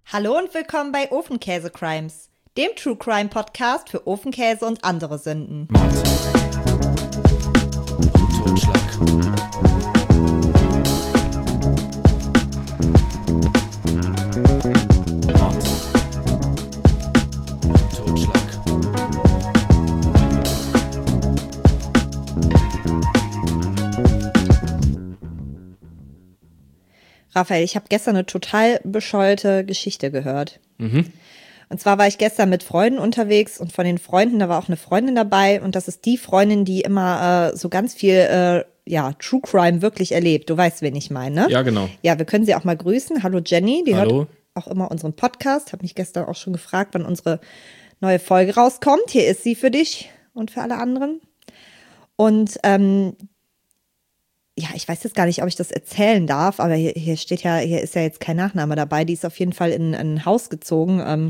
Hallo und willkommen bei Ofenkäse Crimes, dem True Crime Podcast für Ofenkäse und andere Sünden. Mord. Totschlag. Mord. Totschlag. Raphael, ich habe gestern eine total bescheuerte Geschichte gehört. Und zwar war ich gestern mit Freunden unterwegs und von den Freunden, da war auch eine Freundin dabei und das ist die Freundin, die immer so ganz viel True Crime wirklich erlebt. Du weißt, wen ich meine, ne? Ja, genau. Ja, wir können sie auch mal grüßen. Hallo Jenny, die Hallo. hört auch immer unseren Podcast. Habe mich gestern auch schon gefragt, wann unsere neue Folge rauskommt. Hier ist sie für dich und für alle anderen. Und ja, ich weiß jetzt gar nicht, ob ich das erzählen darf, aber hier ist ja jetzt kein Nachname dabei. Die ist auf jeden Fall in ein Haus gezogen,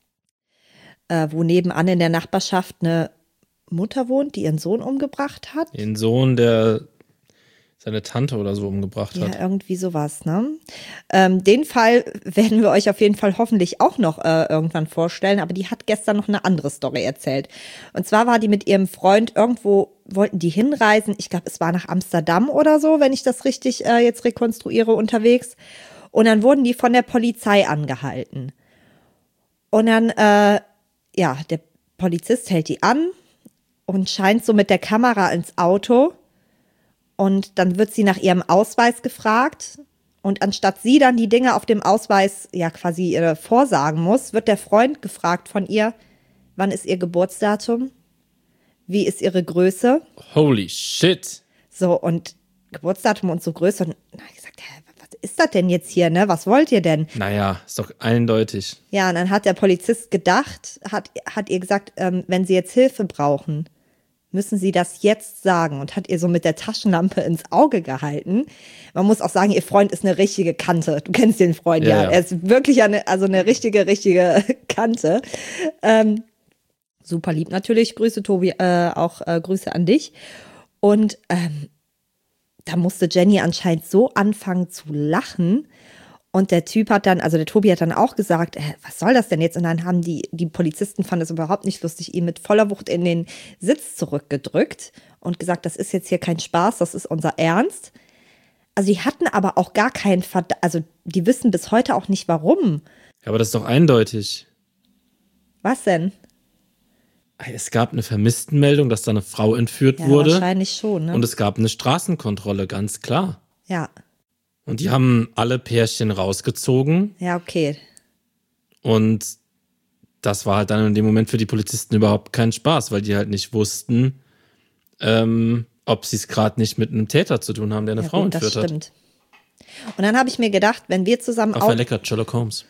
wo nebenan in der Nachbarschaft eine Mutter wohnt, die ihren Sohn umgebracht hat. Den Sohn, der seine Tante oder so umgebracht Ja, hat. irgendwie sowas, ne? Den Fall werden wir euch auf jeden Fall hoffentlich auch noch irgendwann vorstellen, aber die hat gestern noch eine andere Story erzählt. Und zwar war die mit ihrem Freund irgendwo, wollten die hinreisen, ich glaube, es war nach Amsterdam oder so, wenn ich das richtig jetzt rekonstruiere, unterwegs. Und dann wurden die von der Polizei angehalten. Und dann, der Polizist hält die an und scheint so mit der Kamera ins Auto. Und dann wird sie nach ihrem Ausweis gefragt. Und anstatt sie dann die Dinge auf dem Ausweis ja quasi vorsagen muss, wird der Freund gefragt von ihr, wann ist ihr Geburtsdatum? Wie ist ihre Größe? Holy shit. So, und Geburtsdatum und so Größe. Und dann habe ich gesagt, was ist das denn jetzt hier, ne? Was wollt ihr denn? Naja, ist doch eindeutig. Ja, und dann hat der Polizist gedacht, hat ihr gesagt, wenn sie jetzt Hilfe brauchen, müssen Sie das jetzt sagen, und hat ihr so mit der Taschenlampe ins Auge gehalten. Man muss auch sagen, ihr Freund ist eine richtige Kante. Du kennst den Freund, ja. Er ist wirklich eine richtige Kante. Super lieb natürlich. Grüße, Tobi, auch Grüße an dich. Und da musste Jenny anscheinend so anfangen zu lachen. Und der Typ hat dann, also der Tobi hat dann auch gesagt, was soll das denn jetzt? Und dann haben die Polizisten, fanden es überhaupt nicht lustig, ihn mit voller Wucht in den Sitz zurückgedrückt und gesagt, das ist jetzt hier kein Spaß, das ist unser Ernst. Also die hatten aber auch gar keinen Verdacht, also die wissen bis heute auch nicht warum. Ja, aber das ist doch eindeutig. Was denn? Es gab eine Vermisstenmeldung, dass da eine Frau entführt Ja, wurde. wahrscheinlich schon, ne? Und es gab eine Straßenkontrolle, ganz klar. Ja, Und die haben alle Pärchen rausgezogen. ja, okay. Und das war halt dann in dem Moment für die Polizisten überhaupt kein Spaß, weil die halt nicht wussten, ob sie es gerade nicht mit einem Täter zu tun haben, der eine Ja, Frau gut, entführt das hat. stimmt. Und dann habe ich mir gedacht, wenn wir zusammen Auch lecker, Sherlock Holmes.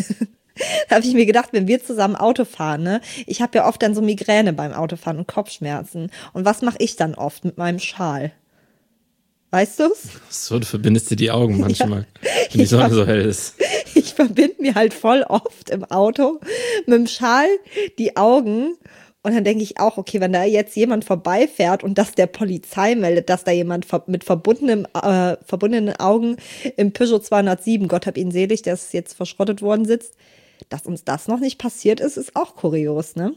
wenn wir zusammen Auto fahren, ne? Ich habe ja oft dann so Migräne beim Autofahren und Kopfschmerzen. Und was mache ich dann oft mit meinem Schal? Weißt du's? So, du verbindest dir die Augen manchmal, wenn die Sonne so hell ist. Ich verbinde mir halt voll oft im Auto mit dem Schal die Augen. Und dann denke ich auch, okay, wenn da jetzt jemand vorbeifährt und das der Polizei meldet, dass da jemand mit verbundenen Augen im Peugeot 207, Gott hab ihn selig, der ist jetzt verschrottet worden, sitzt, dass uns das noch nicht passiert ist, ist auch kurios, ne?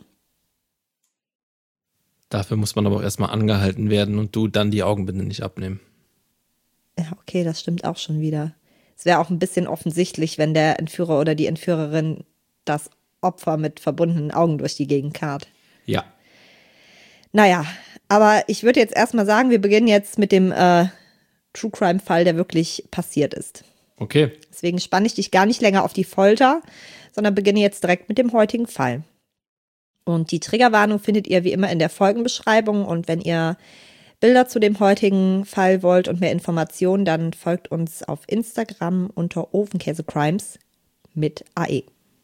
Dafür muss man aber auch erstmal angehalten werden und du dann die Augenbinde nicht abnehmen. Ja, okay, das stimmt auch schon wieder. Es wäre auch ein bisschen offensichtlich, wenn der Entführer oder die Entführerin das Opfer mit verbundenen Augen durch die Gegend karrt. Ja. Naja, aber ich würde jetzt erstmal sagen, wir beginnen jetzt mit dem True Crime Fall, der wirklich passiert ist. Okay. Deswegen spanne ich dich gar nicht länger auf die Folter, sondern beginne jetzt direkt mit dem heutigen Fall. Und die Triggerwarnung findet ihr wie immer in der Folgenbeschreibung. Und wenn ihr Bilder zu dem heutigen Fall wollt und mehr Informationen, dann folgt uns auf Instagram unter Ofenkäse Crimes mit AE.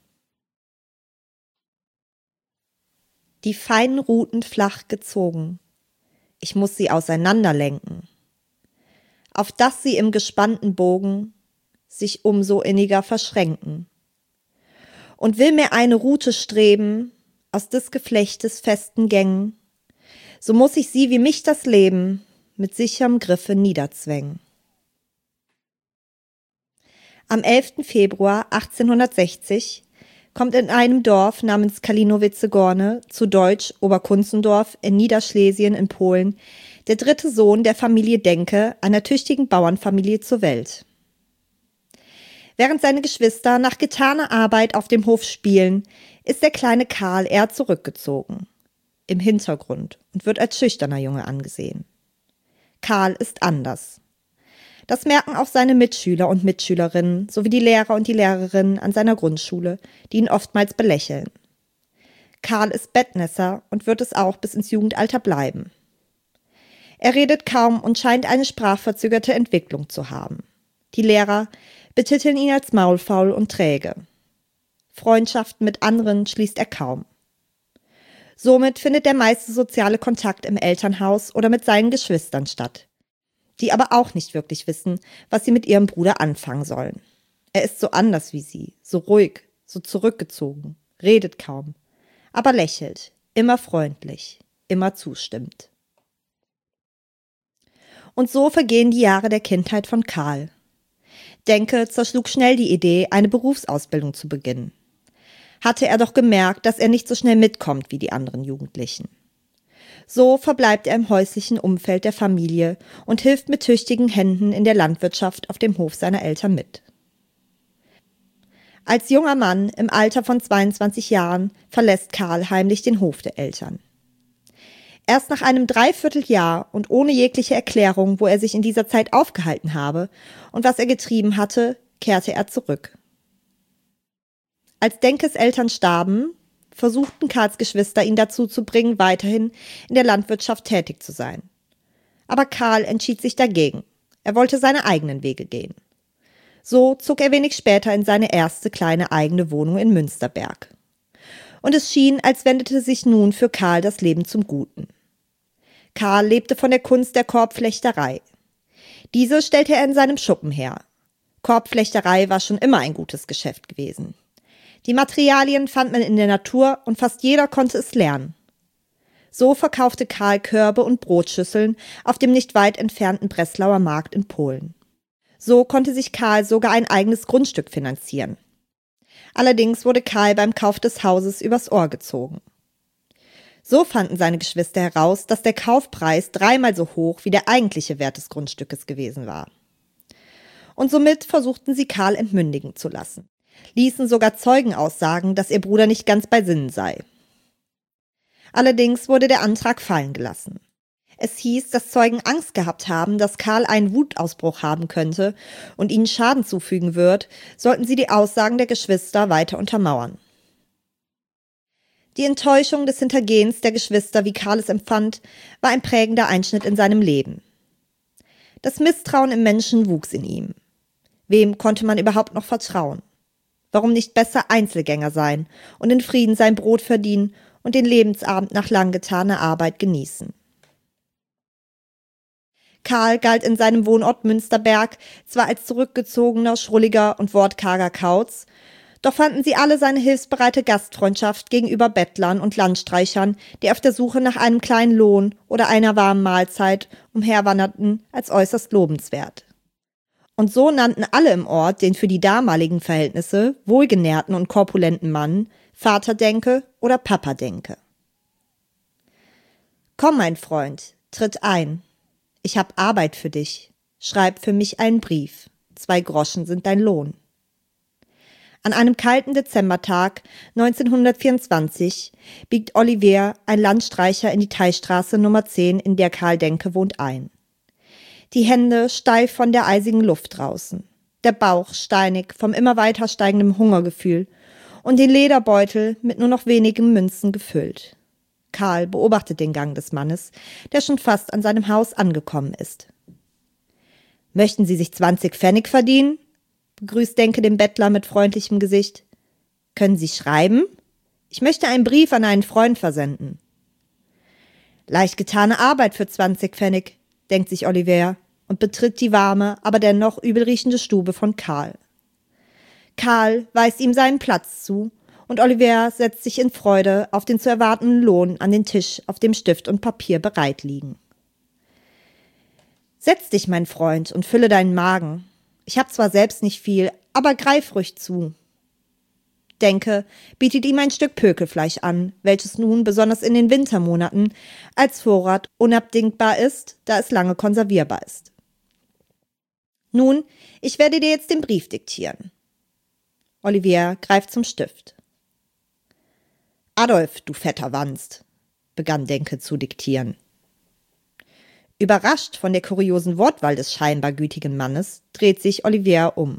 Die feinen Ruten flach gezogen. Ich muss sie auseinanderlenken. Auf dass sie im gespannten Bogen sich umso inniger verschränken. Und will mir eine Rute streben aus des Geflechtes festen Gängen, so muss ich sie wie mich das Leben mit sicherem Griffe niederzwängen. Am 11. Februar 1860 kommt in einem Dorf namens Kalinowice-Gorne, zu Deutsch Oberkunzendorf in Niederschlesien in Polen, der dritte Sohn der Familie Denke, einer tüchtigen Bauernfamilie, zur Welt. Während seine Geschwister nach getaner Arbeit auf dem Hof spielen, ist der kleine Karl eher zurückgezogen, im Hintergrund, und wird als schüchterner Junge angesehen. Karl ist anders. Das merken auch seine Mitschüler und Mitschülerinnen sowie die Lehrer und die Lehrerinnen an seiner Grundschule, die ihn oftmals belächeln. Karl ist Bettnässer und wird es auch bis ins Jugendalter bleiben. Er redet kaum und scheint eine sprachverzögerte Entwicklung zu haben. Die Lehrer betiteln ihn als maulfaul und träge. Freundschaften mit anderen schließt er kaum. Somit findet der meiste soziale Kontakt im Elternhaus oder mit seinen Geschwistern statt, die aber auch nicht wirklich wissen, was sie mit ihrem Bruder anfangen sollen. Er ist so anders wie sie, so ruhig, so zurückgezogen, redet kaum, aber lächelt, immer freundlich, immer zustimmt. Und so vergehen die Jahre der Kindheit von Karl. Denke zerschlug schnell die Idee, eine Berufsausbildung zu beginnen. Hatte er doch gemerkt, dass er nicht so schnell mitkommt wie die anderen Jugendlichen. So verbleibt er im häuslichen Umfeld der Familie und hilft mit tüchtigen Händen in der Landwirtschaft auf dem Hof seiner Eltern mit. Als junger Mann im Alter von 22 Jahren verlässt Karl heimlich den Hof der Eltern. Erst nach einem Dreivierteljahr und ohne jegliche Erklärung, wo er sich in dieser Zeit aufgehalten habe und was er getrieben hatte, kehrte er zurück. Als Denkes Eltern starben, versuchten Karls Geschwister ihn dazu zu bringen, weiterhin in der Landwirtschaft tätig zu sein. Aber Karl entschied sich dagegen. Er wollte seine eigenen Wege gehen. So zog er wenig später in seine erste kleine eigene Wohnung in Münsterberg. Und es schien, als wendete sich nun für Karl das Leben zum Guten. Karl lebte von der Kunst der Korbflechterei. Diese stellte er in seinem Schuppen her. Korbflechterei war schon immer ein gutes Geschäft gewesen. Die Materialien fand man in der Natur und fast jeder konnte es lernen. So verkaufte Karl Körbe und Brotschüsseln auf dem nicht weit entfernten Breslauer Markt in Polen. So konnte sich Karl sogar ein eigenes Grundstück finanzieren. Allerdings wurde Karl beim Kauf des Hauses übers Ohr gezogen. So fanden seine Geschwister heraus, dass der Kaufpreis 3-mal so hoch wie der eigentliche Wert des Grundstückes gewesen war. Und somit versuchten sie Karl entmündigen zu lassen. Ließen sogar Zeugen aussagen, dass ihr Bruder nicht ganz bei Sinnen sei. Allerdings wurde der Antrag fallen gelassen. Es hieß, dass Zeugen Angst gehabt haben, dass Karl einen Wutausbruch haben könnte und ihnen Schaden zufügen wird, sollten sie die Aussagen der Geschwister weiter untermauern. Die Enttäuschung des Hintergehens der Geschwister, wie Karl es empfand, war ein prägender Einschnitt in seinem Leben. Das Misstrauen im Menschen wuchs in ihm. Wem konnte man überhaupt noch vertrauen? Warum nicht besser Einzelgänger sein und in Frieden sein Brot verdienen und den Lebensabend nach lang getaner Arbeit genießen? Karl galt in seinem Wohnort Münsterberg zwar als zurückgezogener, schrulliger und wortkarger Kauz, doch fanden sie alle seine hilfsbereite Gastfreundschaft gegenüber Bettlern und Landstreichern, die auf der Suche nach einem kleinen Lohn oder einer warmen Mahlzeit umherwanderten, als äußerst lobenswert. Und so nannten alle im Ort den für die damaligen Verhältnisse wohlgenährten und korpulenten Mann Vater Denke oder Papa Denke. »Komm, mein Freund, tritt ein. Ich hab Arbeit für dich. Schreib für mich einen Brief. 2 Groschen sind dein Lohn.« An einem kalten Dezembertag 1924 biegt Olivier, ein Landstreicher, in die Teichstraße Nummer 10, in der Karl Denke wohnt, ein. Die Hände steif von der eisigen Luft draußen, der Bauch steinig vom immer weiter steigenden Hungergefühl und den Lederbeutel mit nur noch wenigen Münzen gefüllt. Karl beobachtet den Gang des Mannes, der schon fast an seinem Haus angekommen ist. »Möchten Sie sich 20 Pfennig verdienen?« begrüßt Denke den Bettler mit freundlichem Gesicht. »Können Sie schreiben? Ich möchte einen Brief an einen Freund versenden.« »Leicht getane Arbeit für 20 Pfennig«, denkt sich Olivier und betritt die warme, aber dennoch übelriechende Stube von Karl. Karl weist ihm seinen Platz zu und Olivier setzt sich in Freude auf den zu erwartenden Lohn an den Tisch, auf dem Stift und Papier bereit liegen. »Setz dich, mein Freund, und fülle deinen Magen. Ich habe zwar selbst nicht viel, Aber greif ruhig zu. Denke bietet ihm ein Stück Pökelfleisch an, welches nun besonders in den Wintermonaten als Vorrat unabdingbar ist, da es lange konservierbar ist. Nun, ich werde dir jetzt den Brief diktieren. Olivier greift zum Stift. Adolf, du fetter Wanst, begann Denke zu diktieren. Überrascht von der kuriosen Wortwahl des scheinbar gütigen Mannes, dreht sich Olivier um.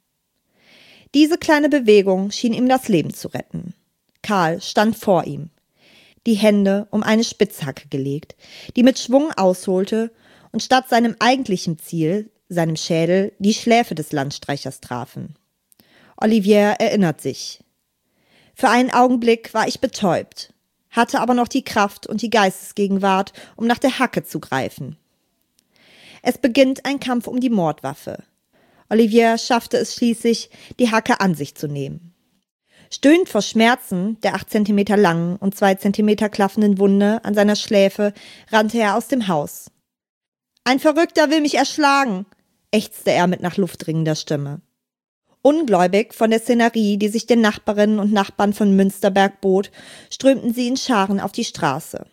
Diese kleine Bewegung schien ihm das Leben zu retten. Karl stand vor ihm, die Hände um eine Spitzhacke gelegt, die mit Schwung ausholte und statt seinem eigentlichen Ziel, seinem Schädel, die Schläfe des Landstreichers trafen. Olivier erinnert sich. Für einen Augenblick war ich betäubt, hatte aber noch die Kraft und die Geistesgegenwart, um nach der Hacke zu greifen. Es beginnt ein Kampf um die Mordwaffe. Olivier schaffte es schließlich, die Hacke an sich zu nehmen. Stöhnend vor Schmerzen der 8 Zentimeter langen und 2 Zentimeter klaffenden Wunde an seiner Schläfe rannte er aus dem Haus. »Ein Verrückter will mich erschlagen«, ächzte er mit nach Luft dringender Stimme. Ungläubig von der Szenerie, die sich den Nachbarinnen und Nachbarn von Münsterberg bot, strömten sie in Scharen auf die Straße.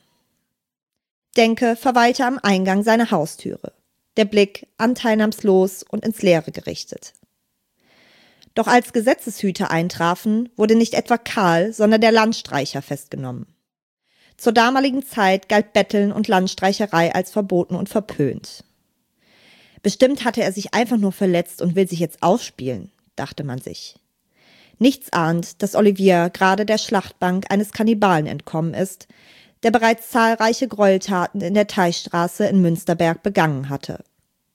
Denke verweilte am Eingang seiner Haustüre, der Blick anteilnahmslos und ins Leere gerichtet. Doch als Gesetzeshüter eintrafen, wurde nicht etwa Karl, sondern der Landstreicher festgenommen. Zur damaligen Zeit galt Betteln und Landstreicherei als verboten und verpönt. Bestimmt hatte er sich einfach nur verletzt und will sich jetzt aufspielen, dachte man sich. Nichts ahnt, dass Olivier gerade der Schlachtbank eines Kannibalen entkommen ist, der bereits zahlreiche Gräueltaten in der Teichstraße in Münsterberg begangen hatte.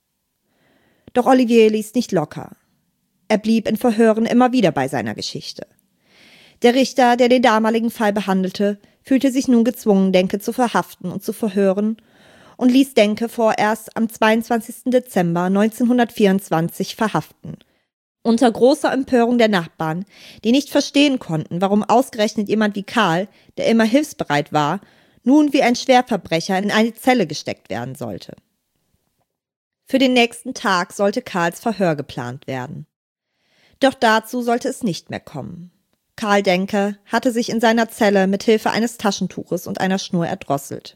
Doch Olivier ließ nicht locker. Er blieb in Verhören immer wieder bei seiner Geschichte. Der Richter, der den damaligen Fall behandelte, fühlte sich nun gezwungen, Denke zu verhaften und zu verhören und ließ Denke vorerst am 22. Dezember 1924 verhaften. Unter großer Empörung der Nachbarn, die nicht verstehen konnten, warum ausgerechnet jemand wie Karl, der immer hilfsbereit war, nun wie ein Schwerverbrecher in eine Zelle gesteckt werden sollte. Für den nächsten Tag sollte Karls Verhör geplant werden. Doch dazu sollte es nicht mehr kommen. Karl Denke hatte sich in seiner Zelle mit Hilfe eines Taschentuches und einer Schnur erdrosselt.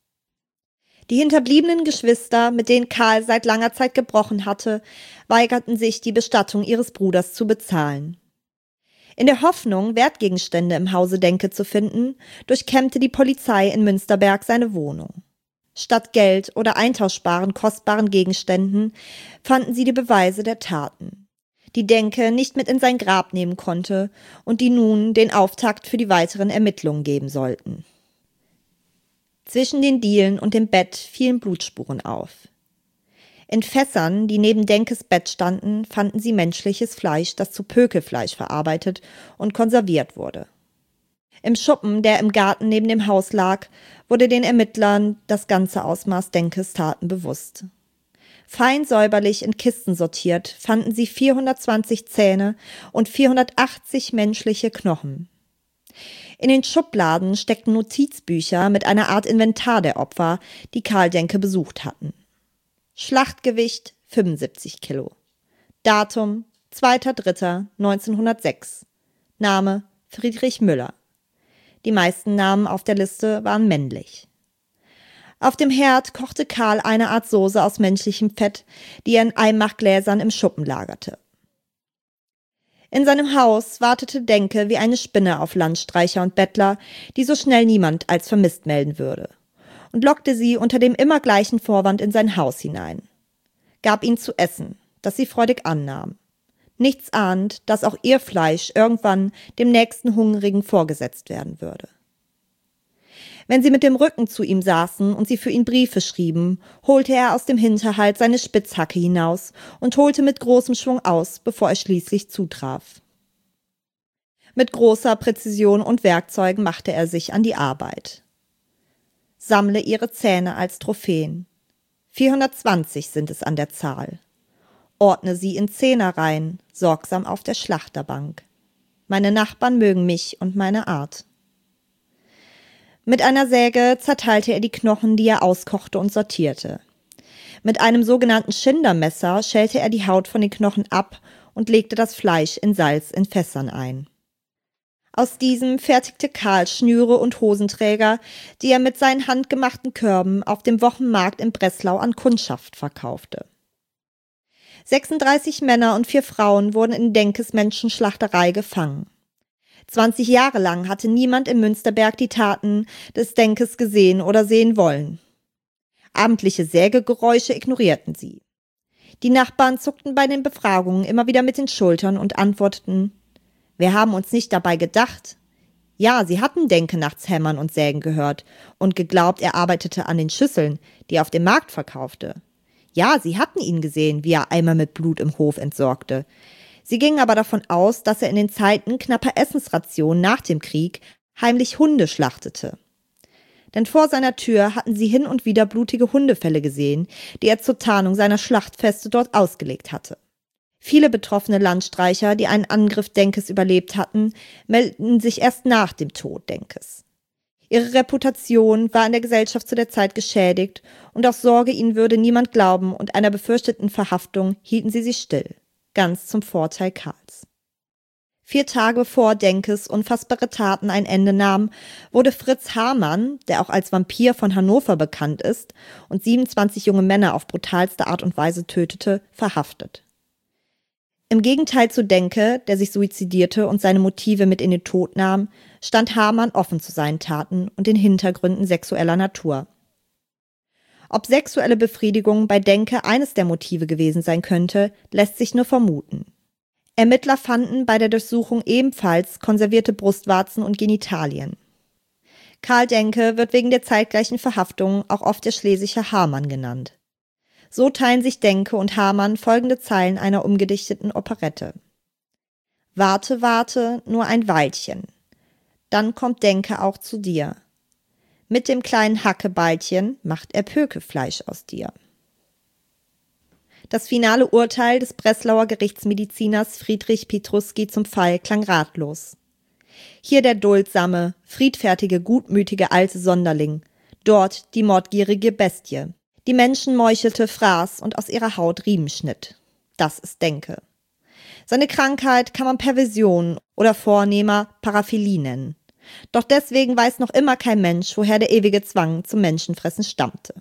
Die hinterbliebenen Geschwister, mit denen Karl seit langer Zeit gebrochen hatte, weigerten sich, die Bestattung ihres Bruders zu bezahlen. In der Hoffnung, Wertgegenstände im Hause Denke zu finden, durchkämmte die Polizei in Münsterberg seine Wohnung. Statt Geld oder eintauschbaren, kostbaren Gegenständen fanden sie die Beweise der Taten, die Denke nicht mit in sein Grab nehmen konnte und die nun den Auftakt für die weiteren Ermittlungen geben sollten. Zwischen den Dielen und dem Bett fielen Blutspuren auf. In Fässern, die neben Denkes Bett standen, fanden sie menschliches Fleisch, das zu Pökelfleisch verarbeitet und konserviert wurde. Im Schuppen, der im Garten neben dem Haus lag, wurde den Ermittlern das ganze Ausmaß Denkes Taten bewusst. Fein säuberlich in Kisten sortiert fanden sie 420 Zähne und 480 menschliche Knochen. In den Schubladen steckten Notizbücher mit einer Art Inventar der Opfer, die Karl Denke besucht hatten. Schlachtgewicht 75 Kilo. Datum 2.3.1906. Name Friedrich Müller. Die meisten Namen auf der Liste waren männlich. Auf dem Herd kochte Karl eine Art Soße aus menschlichem Fett, die er in Einmachgläsern im Schuppen lagerte. In seinem Haus wartete Denke wie eine Spinne auf Landstreicher und Bettler, die so schnell niemand als vermisst melden würde, und lockte sie unter dem immer gleichen Vorwand in sein Haus hinein. Gab ihnen zu essen, das sie freudig annahmen, nichts ahnend, dass auch ihr Fleisch irgendwann dem nächsten Hungrigen vorgesetzt werden würde. Wenn sie mit dem Rücken zu ihm saßen und sie für ihn Briefe schrieben, holte er aus dem Hinterhalt seine Spitzhacke hinaus und holte mit großem Schwung aus, bevor er schließlich zutraf. Mit großer Präzision und Werkzeugen machte er sich an die Arbeit. Sammle ihre Zähne als Trophäen. 420 sind es an der Zahl. Ordne sie in Zehnerreihen, sorgsam auf der Schlachterbank. Meine Nachbarn mögen mich und meine Art. Mit einer Säge zerteilte er die Knochen, die er auskochte und sortierte. Mit einem sogenannten Schindermesser schälte er die Haut von den Knochen ab und legte das Fleisch in Salz in Fässern ein. Aus diesem fertigte Karl Schnüre und Hosenträger, die er mit seinen handgemachten Körben auf dem Wochenmarkt in Breslau an Kundschaft verkaufte. 36 Männer und 4 Frauen wurden in Denkes Menschenschlachterei gefangen. 20 Jahre lang hatte niemand in Münsterberg die Taten des Denkes gesehen oder sehen wollen. Abendliche Sägegeräusche ignorierten sie. Die Nachbarn zuckten bei den Befragungen immer wieder mit den Schultern und antworteten: Wir haben uns nicht dabei gedacht. Ja, sie hatten Denke nachts hämmern und sägen gehört und geglaubt, er arbeitete an den Schüsseln, die er auf dem Markt verkaufte. Ja, sie hatten ihn gesehen, wie er Eimer mit Blut im Hof entsorgte. Sie gingen aber davon aus, dass er in den Zeiten knapper Essensrationen nach dem Krieg heimlich Hunde schlachtete. Denn vor seiner Tür hatten sie hin und wieder blutige Hundefelle gesehen, die er zur Tarnung seiner Schlachtfeste dort ausgelegt hatte. Viele betroffene Landstreicher, die einen Angriff Denkes überlebt hatten, meldeten sich erst nach dem Tod Denkes. Ihre Reputation war in der Gesellschaft zu der Zeit geschädigt und aus Sorge, ihnen würde niemand glauben und einer befürchteten Verhaftung hielten sie sich still, ganz zum Vorteil Karls. 4 Tage bevor Denkes unfassbare Taten ein Ende nahmen, wurde Fritz Hamann, der auch als Vampir von Hannover bekannt ist und 27 junge Männer auf brutalste Art und Weise tötete, verhaftet. Im Gegenteil zu Denke, der sich suizidierte und seine Motive mit in den Tod nahm, stand Hamann offen zu seinen Taten und den Hintergründen sexueller Natur. Ob sexuelle Befriedigung bei Denke eines der Motive gewesen sein könnte, lässt sich nur vermuten. Ermittler fanden bei der Durchsuchung ebenfalls konservierte Brustwarzen und Genitalien. Karl Denke wird wegen der zeitgleichen Verhaftung auch oft der schlesische Hamann genannt. So teilen sich Denke und Hamann folgende Zeilen einer umgedichteten Operette. Warte, warte, nur ein Weilchen. Dann kommt Denke auch zu dir. Mit dem kleinen Hackebeilchen macht er Pökefleisch aus dir. Das finale Urteil des Breslauer Gerichtsmediziners Friedrich Pietruski zum Fall klang ratlos. Hier der duldsame, friedfertige, gutmütige alte Sonderling, dort die mordgierige Bestie, die Menschen meuchelte, fraß und aus ihrer Haut Riemen schnitt. Das ist Denke. Seine Krankheit kann man Perversion oder vornehmer Paraphilie nennen. Doch deswegen weiß noch immer kein Mensch, woher der ewige Zwang zum Menschenfressen stammte.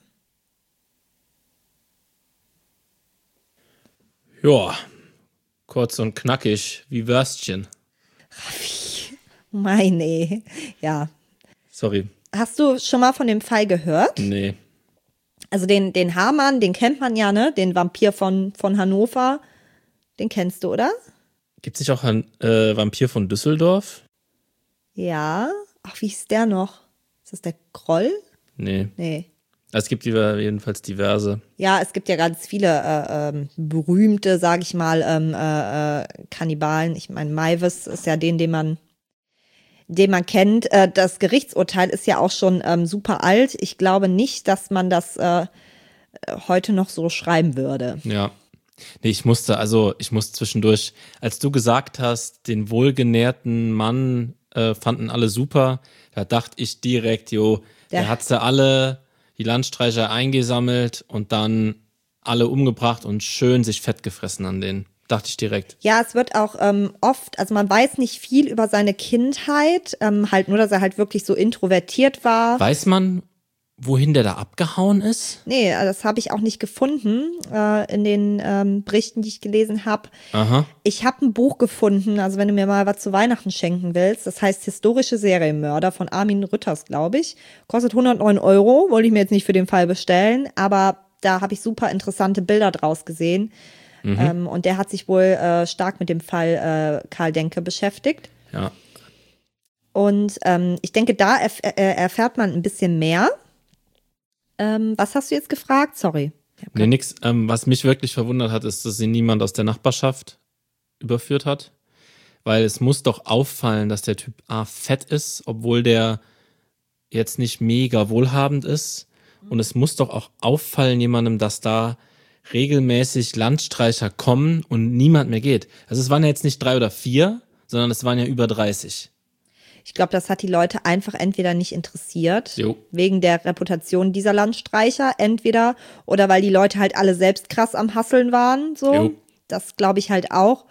Ja, kurz und knackig wie Würstchen. Raffi, meine, ja. Sorry. Hast du schon mal von dem Fall gehört? Nee. Also den Hamann, den kennt man ja, ne? Den Vampir von Hannover, den kennst du, oder? Gibt's nicht auch einen Vampir von Düsseldorf? Ja. Ach, wie hieß der noch? Ist das der Groll? Nee. Nee. Es gibt jedenfalls diverse. Ja, es gibt ja ganz viele berühmte, sag ich mal, Kannibalen. Ich meine, Maivis ist ja den man kennt. Das Gerichtsurteil ist ja auch schon super alt. Ich glaube nicht, dass man das heute noch so schreiben würde. Ja. Nee, ich musste zwischendurch, als du gesagt hast, den wohlgenährten Mann fanden alle super, da dachte ich direkt, der hat sie alle, die Landstreicher eingesammelt und dann alle umgebracht und schön sich fett gefressen an denen. Dachte ich direkt. Ja, es wird auch oft, also man weiß nicht viel über seine Kindheit, halt nur, dass er halt wirklich so introvertiert war. Weiß man, wohin der da abgehauen ist? Nee, das habe ich auch nicht gefunden in den Berichten, die ich gelesen habe. Aha. Ich habe ein Buch gefunden, also wenn du mir mal was zu Weihnachten schenken willst, das heißt Historische Serienmörder von Armin Rütters, glaube ich. Kostet 109 €, wollte ich mir jetzt nicht für den Fall bestellen, aber da habe ich super interessante Bilder draus gesehen. Und der hat sich wohl stark mit dem Fall Karl Denke beschäftigt. Ja. Und ich denke, da erfährt man ein bisschen mehr. Was hast du jetzt gefragt? Sorry. Nee, nix. Was mich wirklich verwundert hat, ist, dass sie niemand aus der Nachbarschaft überführt hat. Weil es muss doch auffallen, dass der Typ A fett ist, obwohl der jetzt nicht mega wohlhabend ist. Und es muss doch auch auffallen jemandem, dass da regelmäßig Landstreicher kommen und niemand mehr geht. Also es waren ja jetzt nicht 3 oder 4, sondern es waren ja über 30. Ich glaube, das hat die Leute einfach entweder nicht interessiert, wegen der Reputation dieser Landstreicher, entweder oder weil die Leute halt alle selbst krass am Hasseln waren, so. Das glaube ich halt auch.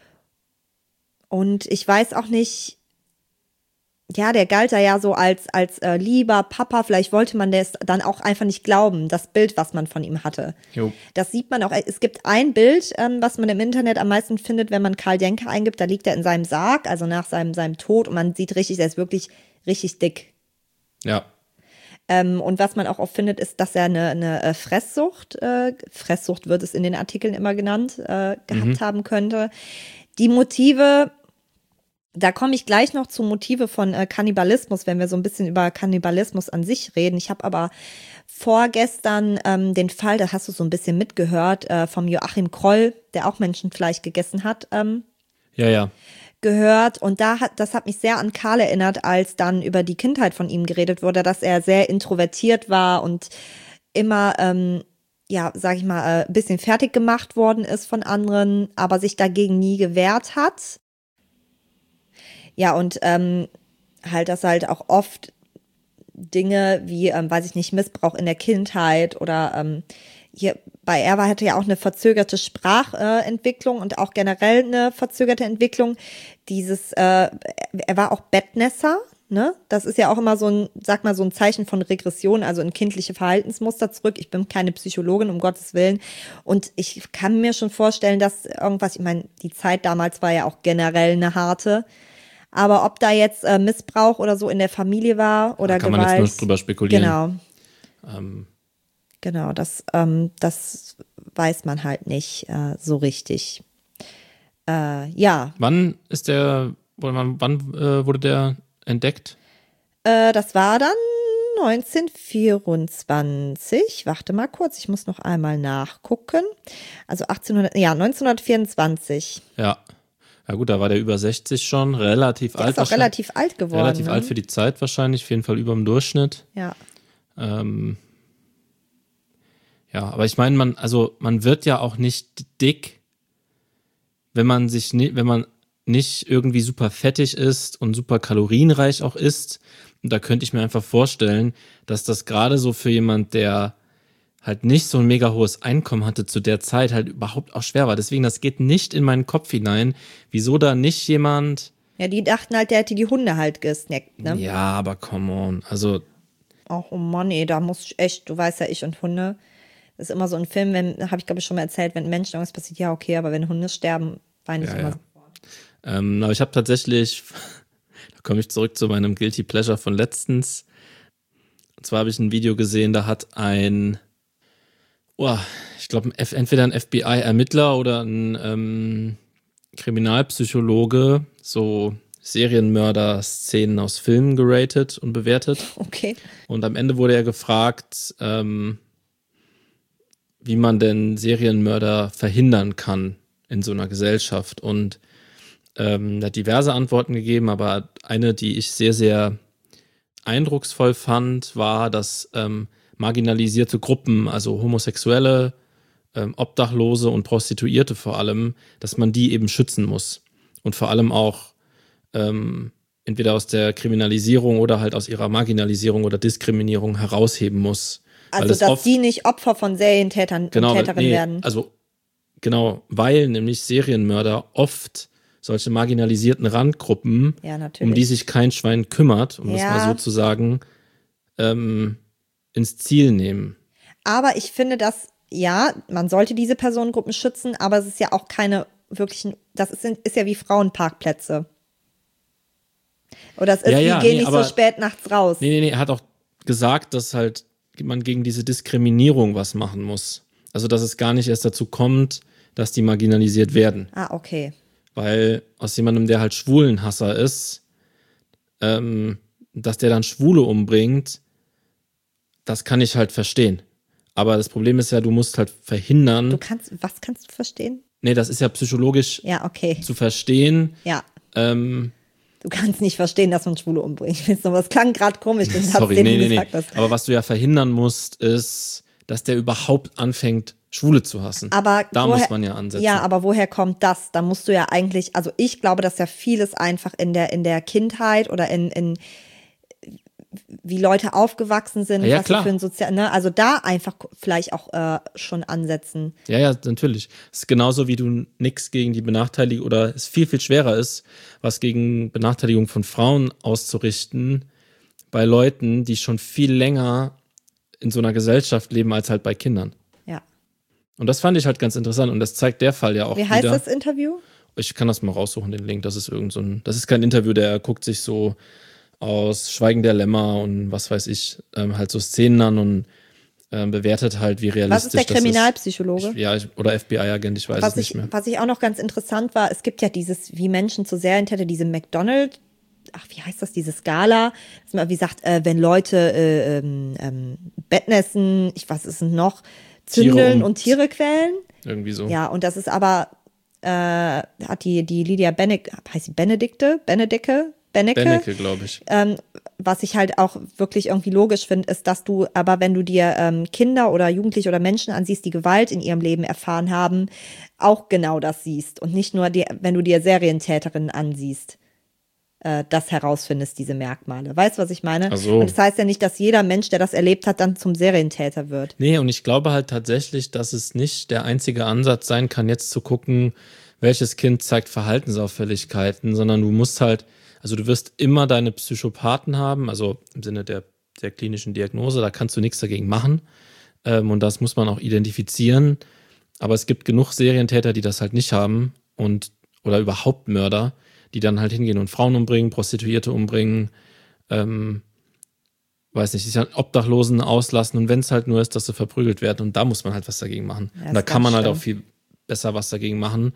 Und ich weiß auch nicht, ja, der galt da ja so als lieber Papa. Vielleicht wollte man das dann auch einfach nicht glauben, das Bild, was man von ihm hatte. Jo. Das sieht man auch. Es gibt ein Bild, was man im Internet am meisten findet, wenn man Karl Jenke eingibt. Da liegt er in seinem Sarg, also nach seinem Tod. Und man sieht richtig, er ist wirklich richtig dick. Ja. Und was man auch oft findet, ist, dass er eine Fresssucht wird es in den Artikeln immer genannt, gehabt haben könnte. Die Motive, da komme ich gleich noch zu Motive von Kannibalismus, wenn wir so ein bisschen über Kannibalismus an sich reden. Ich habe aber vorgestern den Fall, da hast du so ein bisschen mitgehört, vom Joachim Kroll, der auch Menschenfleisch gegessen hat, Ja. gehört. Und das hat mich sehr an Karl erinnert, als dann über die Kindheit von ihm geredet wurde, dass er sehr introvertiert war und immer, sag ich mal, ein bisschen fertig gemacht worden ist von anderen, aber sich dagegen nie gewehrt hat. Ja, und halt, dass halt auch oft Dinge wie, weiß ich nicht, Missbrauch in der Kindheit oder hier bei er hatte ja auch eine verzögerte Sprachentwicklung und auch generell eine verzögerte Entwicklung. Er war auch Bettnässer, ne? Das ist ja auch immer so ein Zeichen von Regression, also in kindliche Verhaltensmuster zurück. Ich bin keine Psychologin, um Gottes Willen. Und ich kann mir schon vorstellen, dass irgendwas, ich meine, die Zeit damals war ja auch generell eine harte. Aber ob da jetzt Missbrauch oder so in der Familie war oder kann Gewalt. Man jetzt nur drüber spekulieren. Genau. Genau, das weiß man halt nicht so richtig. Ja. Wann wurde der entdeckt? Das war dann 1924. Warte mal kurz, ich muss noch einmal nachgucken. Also 1924. Ja. Ja gut, da war der über 60 schon, relativ alt. Der ist auch relativ alt geworden. Relativ alt für die Zeit wahrscheinlich, auf jeden Fall über dem Durchschnitt. Ja. Ja, aber ich meine, man wird ja auch nicht dick, wenn man nicht irgendwie super fettig ist und super kalorienreich auch isst. Und da könnte ich mir einfach vorstellen, dass das gerade so für jemand, der halt nicht so ein mega hohes Einkommen hatte zu der Zeit, halt überhaupt auch schwer war. Deswegen, das geht nicht in meinen Kopf hinein, wieso da nicht jemand... Ja, die dachten halt, der hätte die Hunde halt gesnackt, ne? Ja, aber come on, also... Ach, oh Mann, da muss ich echt, du weißt ja, ich und Hunde, das ist immer so ein Film, habe ich glaube ich schon mal erzählt, wenn Menschen irgendwas passiert, ja okay, aber wenn Hunde sterben, weine ich immer sofort. Aber ich habe tatsächlich, da komme ich zurück zu meinem Guilty Pleasure von letztens, und zwar habe ich ein Video gesehen, da hat ich glaube, entweder ein FBI-Ermittler oder ein Kriminalpsychologe so Serienmörder-Szenen aus Filmen geratet und bewertet. Okay. Und am Ende wurde er gefragt, wie man denn Serienmörder verhindern kann in so einer Gesellschaft. Und er hat diverse Antworten gegeben, aber eine, die ich sehr, sehr eindrucksvoll fand, war, dass marginalisierte Gruppen, also Homosexuelle, Obdachlose und Prostituierte vor allem, dass man die eben schützen muss. Und vor allem auch entweder aus der Kriminalisierung oder halt aus ihrer Marginalisierung oder Diskriminierung herausheben muss. Also, dass die nicht Opfer von Serientätern und Täterinnen werden. Also, genau, weil nämlich Serienmörder oft solche marginalisierten Randgruppen, um die sich kein Schwein kümmert, um es mal so zu sagen, ins Ziel nehmen. Aber ich finde, man sollte diese Personengruppen schützen, aber es ist ja auch keine wirklichen, das ist ja wie Frauenparkplätze. Oder es ist, die gehen nicht so spät nachts raus. Nee, er hat auch gesagt, dass halt man gegen diese Diskriminierung was machen muss. Also, dass es gar nicht erst dazu kommt, dass die marginalisiert werden. Ah, okay. Weil aus jemandem, der halt Schwulenhasser ist, dass der dann Schwule umbringt, das kann ich halt verstehen. Aber das Problem ist ja, du musst halt verhindern. Was kannst du verstehen? Nee, das ist ja psychologisch zu verstehen. Ja. Du kannst nicht verstehen, dass man Schwule umbringt. Aber es klang gerade komisch. Sorry, nee. Aber was du ja verhindern musst, ist, dass der überhaupt anfängt, Schwule zu hassen. Aber muss man ja ansetzen. Ja, aber woher kommt das? Da musst du ja eigentlich, also ich glaube, dass ja vieles einfach in der Kindheit oder wie Leute aufgewachsen sind, Ja, was klar. sie für ein sozial, ne? Also da einfach vielleicht auch schon ansetzen. Ja, natürlich. Es ist genauso, wie du nichts gegen die Benachteiligung oder es viel, viel schwerer ist, was gegen Benachteiligung von Frauen auszurichten bei Leuten, die schon viel länger in so einer Gesellschaft leben als halt bei Kindern. Ja. Und das fand ich halt ganz interessant und das zeigt der Fall ja auch Wie heißt wieder. das Interview? Ich kann das mal raussuchen, den Link. Das ist das ist kein Interview, der guckt sich so aus Schweigen der Lämmer und was weiß ich, halt so Szenen an und bewertet halt, wie realistisch Was ist der das Kriminalpsychologe? ist. Oder FBI-Agent, ich weiß es nicht mehr. Was ich auch noch ganz interessant war, es gibt ja dieses, wie Menschen zu Serientäter, diese McDonald, wie heißt das, diese Skala, dass man wie sagt, wenn Leute Bettnässen, ich weiß es noch, zündeln und Tiere quälen. Irgendwie so. Ja, und das ist aber, hat die Lydia heißt sie Benedicke, glaube ich. was ich halt auch wirklich irgendwie logisch finde, ist, dass du aber, wenn du dir Kinder oder Jugendliche oder Menschen ansiehst, die Gewalt in ihrem Leben erfahren haben, auch genau das siehst und nicht nur, wenn du dir Serientäterinnen ansiehst, das herausfindest, diese Merkmale. Weißt du, was ich meine? Ach so. Und das heißt ja nicht, dass jeder Mensch, der das erlebt hat, dann zum Serientäter wird. Nee, und ich glaube halt tatsächlich, dass es nicht der einzige Ansatz sein kann, jetzt zu gucken, welches Kind zeigt Verhaltensauffälligkeiten, sondern du musst halt, also du wirst immer deine Psychopathen haben, also im Sinne der klinischen Diagnose, da kannst du nichts dagegen machen. Und das muss man auch identifizieren. Aber es gibt genug Serientäter, die das halt nicht haben oder überhaupt Mörder, die dann halt hingehen und Frauen umbringen, Prostituierte umbringen, weiß nicht, sich Obdachlosen auslassen und wenn es halt nur ist, dass sie verprügelt werden und da muss man halt was dagegen machen. Ja, und da kann man halt auch viel besser was dagegen machen,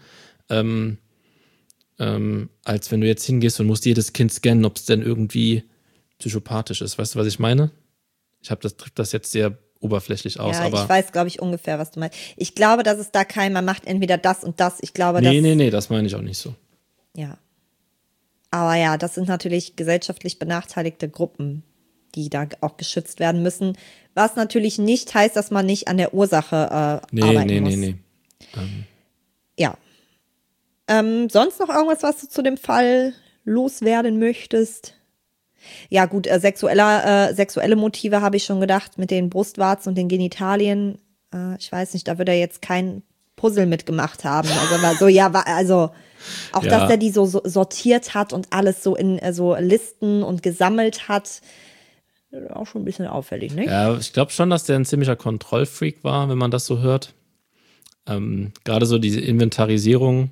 als wenn du jetzt hingehst und musst jedes Kind scannen, ob es denn irgendwie psychopathisch ist. Weißt du, was ich meine? Drückt das jetzt sehr oberflächlich aus. Ja, aber ich weiß, glaube ich, ungefähr, was du meinst. Ich glaube, dass es da man macht entweder das und das. Ich glaube, Nee, das meine ich auch nicht so. Ja. Aber ja, das sind natürlich gesellschaftlich benachteiligte Gruppen, die da auch geschützt werden müssen. Was natürlich nicht heißt, dass man nicht an der Ursache arbeiten muss. Nee. Ja. Sonst noch irgendwas, was du zu dem Fall loswerden möchtest? Ja gut, sexuelle Motive habe ich schon gedacht, mit den Brustwarzen und den Genitalien. Ich weiß nicht, da würde er jetzt kein Puzzle mitgemacht haben. Auch, dass er die so sortiert hat und alles so in so Listen und gesammelt hat. Auch schon ein bisschen auffällig, ne? Ja, ich glaube schon, dass der ein ziemlicher Kontrollfreak war, wenn man das so hört. Gerade so diese Inventarisierung.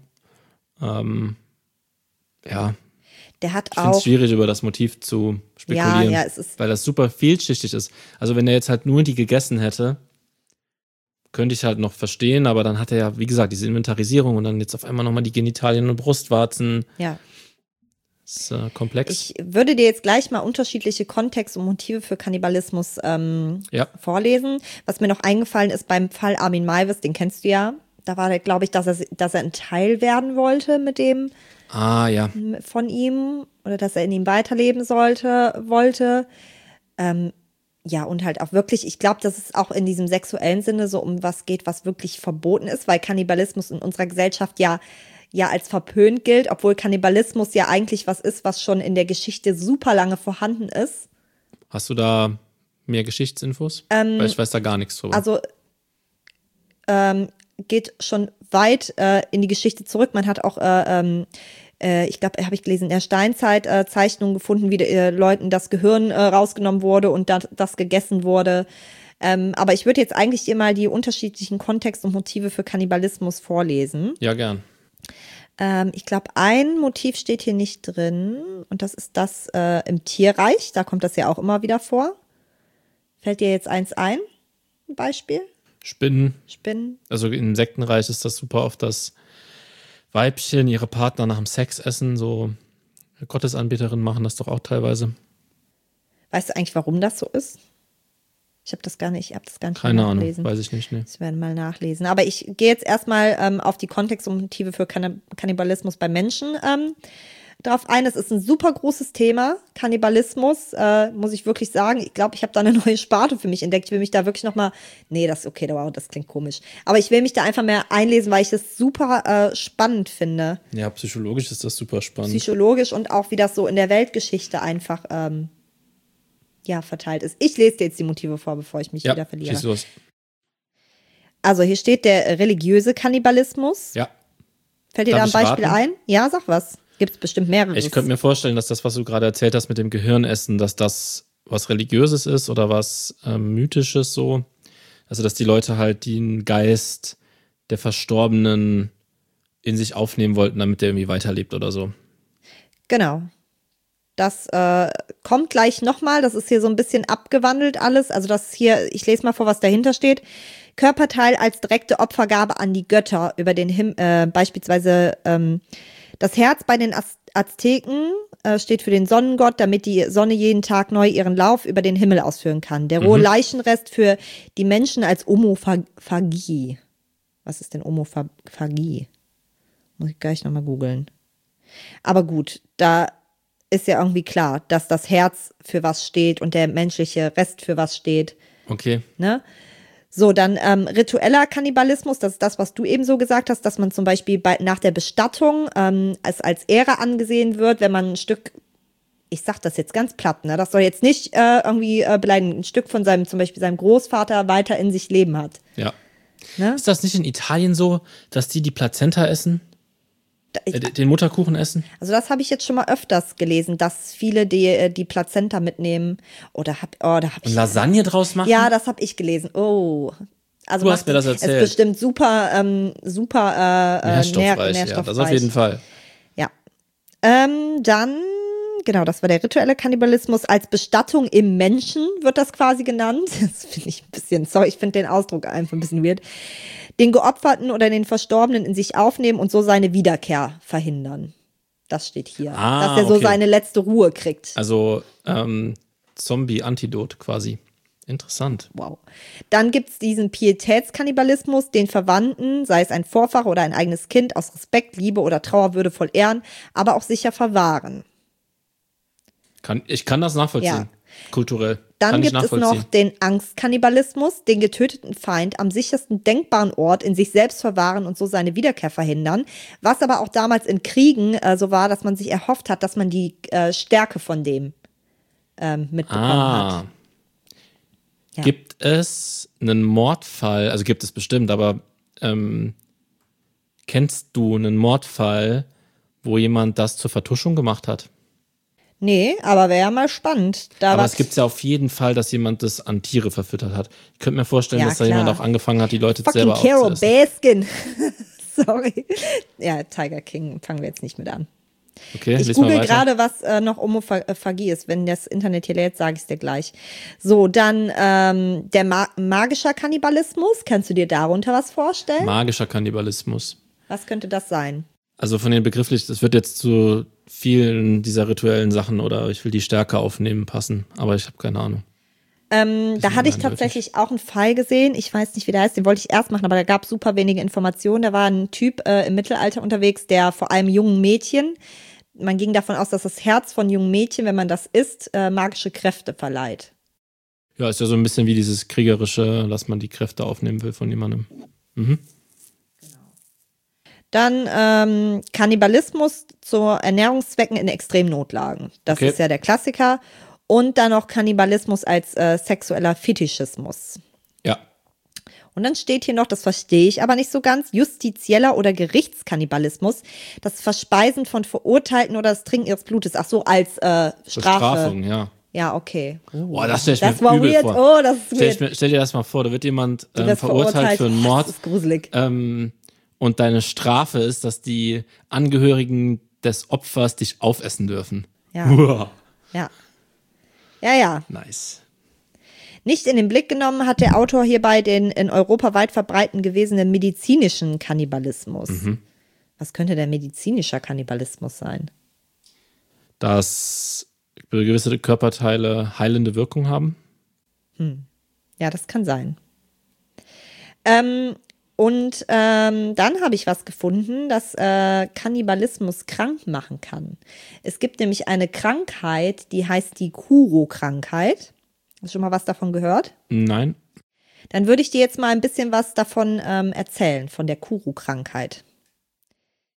Der hat ich finde es schwierig, über das Motiv zu spekulieren, weil das super vielschichtig ist. Also wenn er jetzt halt nur die gegessen hätte, könnte ich halt noch verstehen, aber dann hat er ja, wie gesagt, diese Inventarisierung und dann jetzt auf einmal nochmal die Genitalien und Brustwarzen. Ja. Das ist komplex. Ich würde dir jetzt gleich mal unterschiedliche Kontexte und Motive für Kannibalismus vorlesen. Was mir noch eingefallen ist beim Fall Armin Meiwes, den kennst du ja. Da war, glaube ich, dass er ein Teil werden wollte mit dem von ihm oder dass er in ihm weiterleben wollte. Ja, und halt auch wirklich, ich glaube, dass es auch in diesem sexuellen Sinne so um was geht, was wirklich verboten ist, weil Kannibalismus in unserer Gesellschaft ja als verpönt gilt, obwohl Kannibalismus ja eigentlich was ist, was schon in der Geschichte super lange vorhanden ist. Hast du da mehr Geschichtsinfos? Weil ich weiß da gar nichts drüber. Also geht schon weit in die Geschichte zurück. Man hat auch ich glaube, habe ich gelesen, in der Steinzeit Zeichnungen gefunden, wie Leuten das Gehirn rausgenommen wurde und das gegessen wurde. Aber ich würde jetzt eigentlich dir mal die unterschiedlichen Kontexte und Motive für Kannibalismus vorlesen. Ja, gern. Ich glaube, ein Motiv steht hier nicht drin und das ist das im Tierreich. Da kommt das ja auch immer wieder vor. Fällt dir jetzt eins ein? Ein Beispiel? Spinnen. Also im Insektenreich ist das super oft, dass Weibchen ihre Partner nach dem Sex essen, so Gottesanbeterinnen machen das doch auch teilweise. Weißt du eigentlich, warum das so ist? Ich habe das gar nicht Keine nachlesen. Ahnung, weiß ich nicht. Nee. Ich werde mal nachlesen. Aber ich gehe jetzt erstmal auf die Kontexte und Motive für Kannibalismus bei Menschen drauf ein. Es ist ein super großes Thema, Kannibalismus, muss ich wirklich sagen. Ich glaube, ich habe da eine neue Sparte für mich entdeckt. Ich will mich da wirklich nochmal, das ist okay, das klingt komisch. Aber ich will mich da einfach mehr einlesen, weil ich das super spannend finde. Ja, psychologisch ist das super spannend. Psychologisch und auch, wie das so in der Weltgeschichte einfach ja, verteilt ist. Ich lese dir jetzt die Motive vor, bevor ich mich wieder verliere. Schieß los. Also hier steht der religiöse Kannibalismus. Ja. Fällt dir da ein Beispiel ein? Ja, sag was. Gibt es bestimmt mehrere. Ich könnte mir vorstellen, dass das, was du gerade erzählt hast mit dem Gehirnessen, dass das was Religiöses ist oder was Mythisches so. Also, dass die Leute halt den Geist der Verstorbenen in sich aufnehmen wollten, damit der irgendwie weiterlebt oder so. Genau. Das kommt gleich nochmal. Das ist hier so ein bisschen abgewandelt alles. Also das hier, ich lese mal vor, was dahinter steht. Körperteil als direkte Opfergabe an die Götter über den beispielsweise das Herz bei den Azteken steht für den Sonnengott, damit die Sonne jeden Tag neu ihren Lauf über den Himmel ausführen kann. Der rohe Leichenrest für die Menschen als Omophagie. Was ist denn Omophagie? Muss ich gleich nochmal googeln. Aber gut, da ist ja irgendwie klar, dass das Herz für was steht und der menschliche Rest für was steht. Okay. Ne? So, dann ritueller Kannibalismus, das ist das, was du eben so gesagt hast, dass man zum Beispiel nach der Bestattung es als Ehre angesehen wird, wenn man ein Stück, ich sag das jetzt ganz platt, ne, das soll jetzt nicht irgendwie beleidigen, ein Stück von seinem, zum Beispiel seinem Großvater weiter in sich leben hat. Ja. Ne? Ist das nicht in Italien so, dass die Plazenta essen? Den Mutterkuchen essen? Also das habe ich jetzt schon mal öfters gelesen, dass viele die Plazenta mitnehmen. Da hab ich und Lasagne draus machen? Ja, das habe ich gelesen. Oh. Also du hast mir das erzählt. Es ist bestimmt super nährstoffreich. Ja, das auf jeden Fall. Ja. Dann, genau, das war der rituelle Kannibalismus. Als Bestattung im Menschen wird das quasi genannt. Das finde ich ein bisschen, sorry, ich finde den Ausdruck einfach ein bisschen weird. Den Geopferten oder den Verstorbenen in sich aufnehmen und so seine Wiederkehr verhindern. Das steht hier. Dass er so seine letzte Ruhe kriegt. Also Zombie-Antidot quasi. Interessant. Wow. Dann gibt es diesen Pietätskannibalismus, den Verwandten, sei es ein Vorfahre oder ein eigenes Kind, aus Respekt, Liebe oder Trauer würdevoll ehren, aber auch sicher verwahren. Ich kann das nachvollziehen. Ja. Kulturell. Dann gibt es noch den Angstkannibalismus, den getöteten Feind am sichersten denkbaren Ort in sich selbst verwahren und so seine Wiederkehr verhindern. Was aber auch damals in Kriegen so war, dass man sich erhofft hat, dass man die Stärke von dem mitbekommen hat. Ja. Gibt es einen Mordfall, also gibt es bestimmt, aber kennst du einen Mordfall, wo jemand das zur Vertuschung gemacht hat? Nee, aber wäre ja mal spannend. Aber es gibt ja auf jeden Fall, dass jemand das an Tiere verfüttert hat. Ich könnte mir vorstellen, dass da jemand auch angefangen hat, die Leute selber aufzuessen. Carol Baskin. Sorry. Ja, Tiger King fangen wir jetzt nicht mit an. Okay, ich google gerade, was noch Omophagie ist. Wenn das Internet hier lädt, sage ich es dir gleich. So, dann der magischer Kannibalismus. Kannst du dir darunter was vorstellen? Magischer Kannibalismus. Was könnte das sein? Also von den begrifflich, das wird jetzt zu vielen dieser rituellen Sachen oder ich will die Stärke aufnehmen passen, aber ich habe keine Ahnung. Da hatte ich tatsächlich auch einen Fall gesehen, ich weiß nicht, wie der heißt, den wollte ich erst machen, aber da gab es super wenige Informationen. Da war ein Typ im Mittelalter unterwegs, der vor allem jungen Mädchen, man ging davon aus, dass das Herz von jungen Mädchen, wenn man das isst, magische Kräfte verleiht. Ja, ist ja so ein bisschen wie dieses kriegerische, dass man die Kräfte aufnehmen will von jemandem. Mhm. Dann Kannibalismus zu Ernährungszwecken in Extremnotlagen. Das ist ja der Klassiker. Und dann noch Kannibalismus als sexueller Fetischismus. Ja. Und dann steht hier noch, das verstehe ich aber nicht so ganz, justizieller oder Gerichtskannibalismus. Das Verspeisen von Verurteilten oder das Trinken ihres Blutes. Ach so, als Strafe. Bestrafung, ja. Ja, okay. Boah, das stell ich mir übel vor. Oh, das ist weird. Stell dir das mal vor, da wird jemand verurteilt für einen Mord. Das ist gruselig. Und deine Strafe ist, dass die Angehörigen des Opfers dich aufessen dürfen. Ja. Uah. Ja. Nice. Nicht in den Blick genommen hat der Autor hierbei den in Europa weit verbreiteten gewesenen medizinischen Kannibalismus. Mhm. Was könnte der medizinische Kannibalismus sein? Dass gewisse Körperteile heilende Wirkung haben. Ja, das kann sein. Und dann habe ich was gefunden, das Kannibalismus krank machen kann. Es gibt nämlich eine Krankheit, die heißt die Kuro-Krankheit. Hast du schon mal was davon gehört? Nein. Dann würde ich dir jetzt mal ein bisschen was davon erzählen, von der Kuro-Krankheit.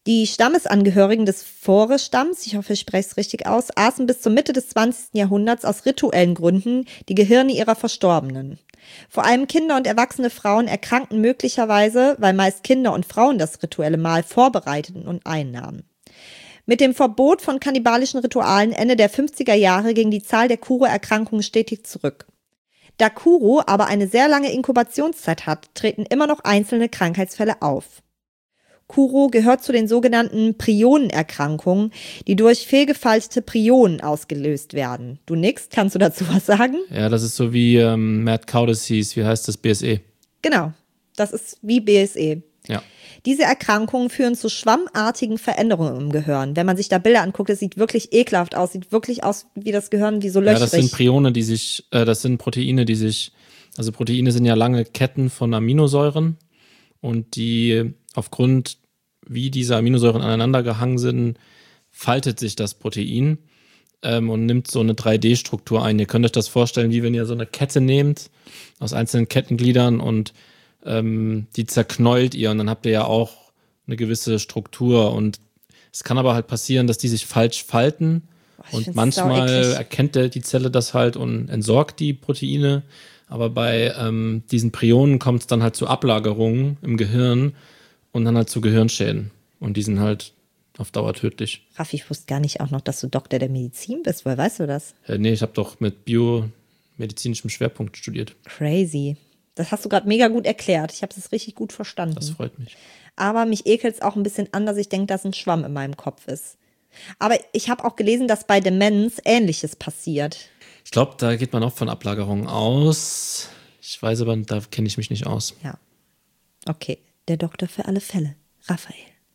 Die Stammesangehörigen des Fore-Stamms, ich hoffe, ich spreche es richtig aus, aßen bis zur Mitte des 20. Jahrhunderts aus rituellen Gründen die Gehirne ihrer Verstorbenen. Vor allem Kinder und erwachsene Frauen erkrankten möglicherweise, weil meist Kinder und Frauen das rituelle Mahl vorbereiteten und einnahmen. Mit dem Verbot von kannibalischen Ritualen Ende der 50er Jahre ging die Zahl der Kuro-Erkrankungen stetig zurück. Da Kuro aber eine sehr lange Inkubationszeit hat, treten immer noch einzelne Krankheitsfälle auf. Kuro gehört zu den sogenannten Prionenerkrankungen, die durch fehlgefaltete Prionen ausgelöst werden. Du nickst, kannst du dazu was sagen? Ja, das ist so wie Mad Cow Disease, wie heißt das, BSE? Genau, das ist wie BSE. Ja. Diese Erkrankungen führen zu schwammartigen Veränderungen im Gehirn. Wenn man sich da Bilder anguckt, es sieht wirklich ekelhaft aus, sieht wirklich aus wie das Gehirn, wie so löchrig. Ja, das sind Prione, das sind Proteine, also Proteine sind ja lange Ketten von Aminosäuren und die aufgrund, wie diese Aminosäuren aneinander gehangen sind, faltet sich das Protein und nimmt so eine 3D-Struktur ein. Ihr könnt euch das vorstellen, wie wenn ihr so eine Kette nehmt aus einzelnen Kettengliedern und die zerknäult ihr und dann habt ihr ja auch eine gewisse Struktur und es kann aber halt passieren, dass die sich falsch falten und manchmal erkennt die Zelle das halt und entsorgt die Proteine, aber bei diesen Prionen kommt es dann halt zu Ablagerungen im Gehirn und dann halt zu Gehirnschäden und die sind halt auf Dauer tödlich. Raffi, ich wusste gar nicht auch noch, dass du Doktor der Medizin bist, woher weißt du das? Nee, ich habe doch mit biomedizinischem Schwerpunkt studiert. Crazy. Das hast du gerade mega gut erklärt. Ich habe es richtig gut verstanden. Das freut mich. Aber mich ekelt es auch ein bisschen an, dass ich denke, dass ein Schwamm in meinem Kopf ist. Aber ich habe auch gelesen, dass bei Demenz Ähnliches passiert. Ich glaube, da geht man auch von Ablagerungen aus. Ich weiß aber, da kenne ich mich nicht aus. Ja. Okay, der Doktor für alle Fälle, Raphael.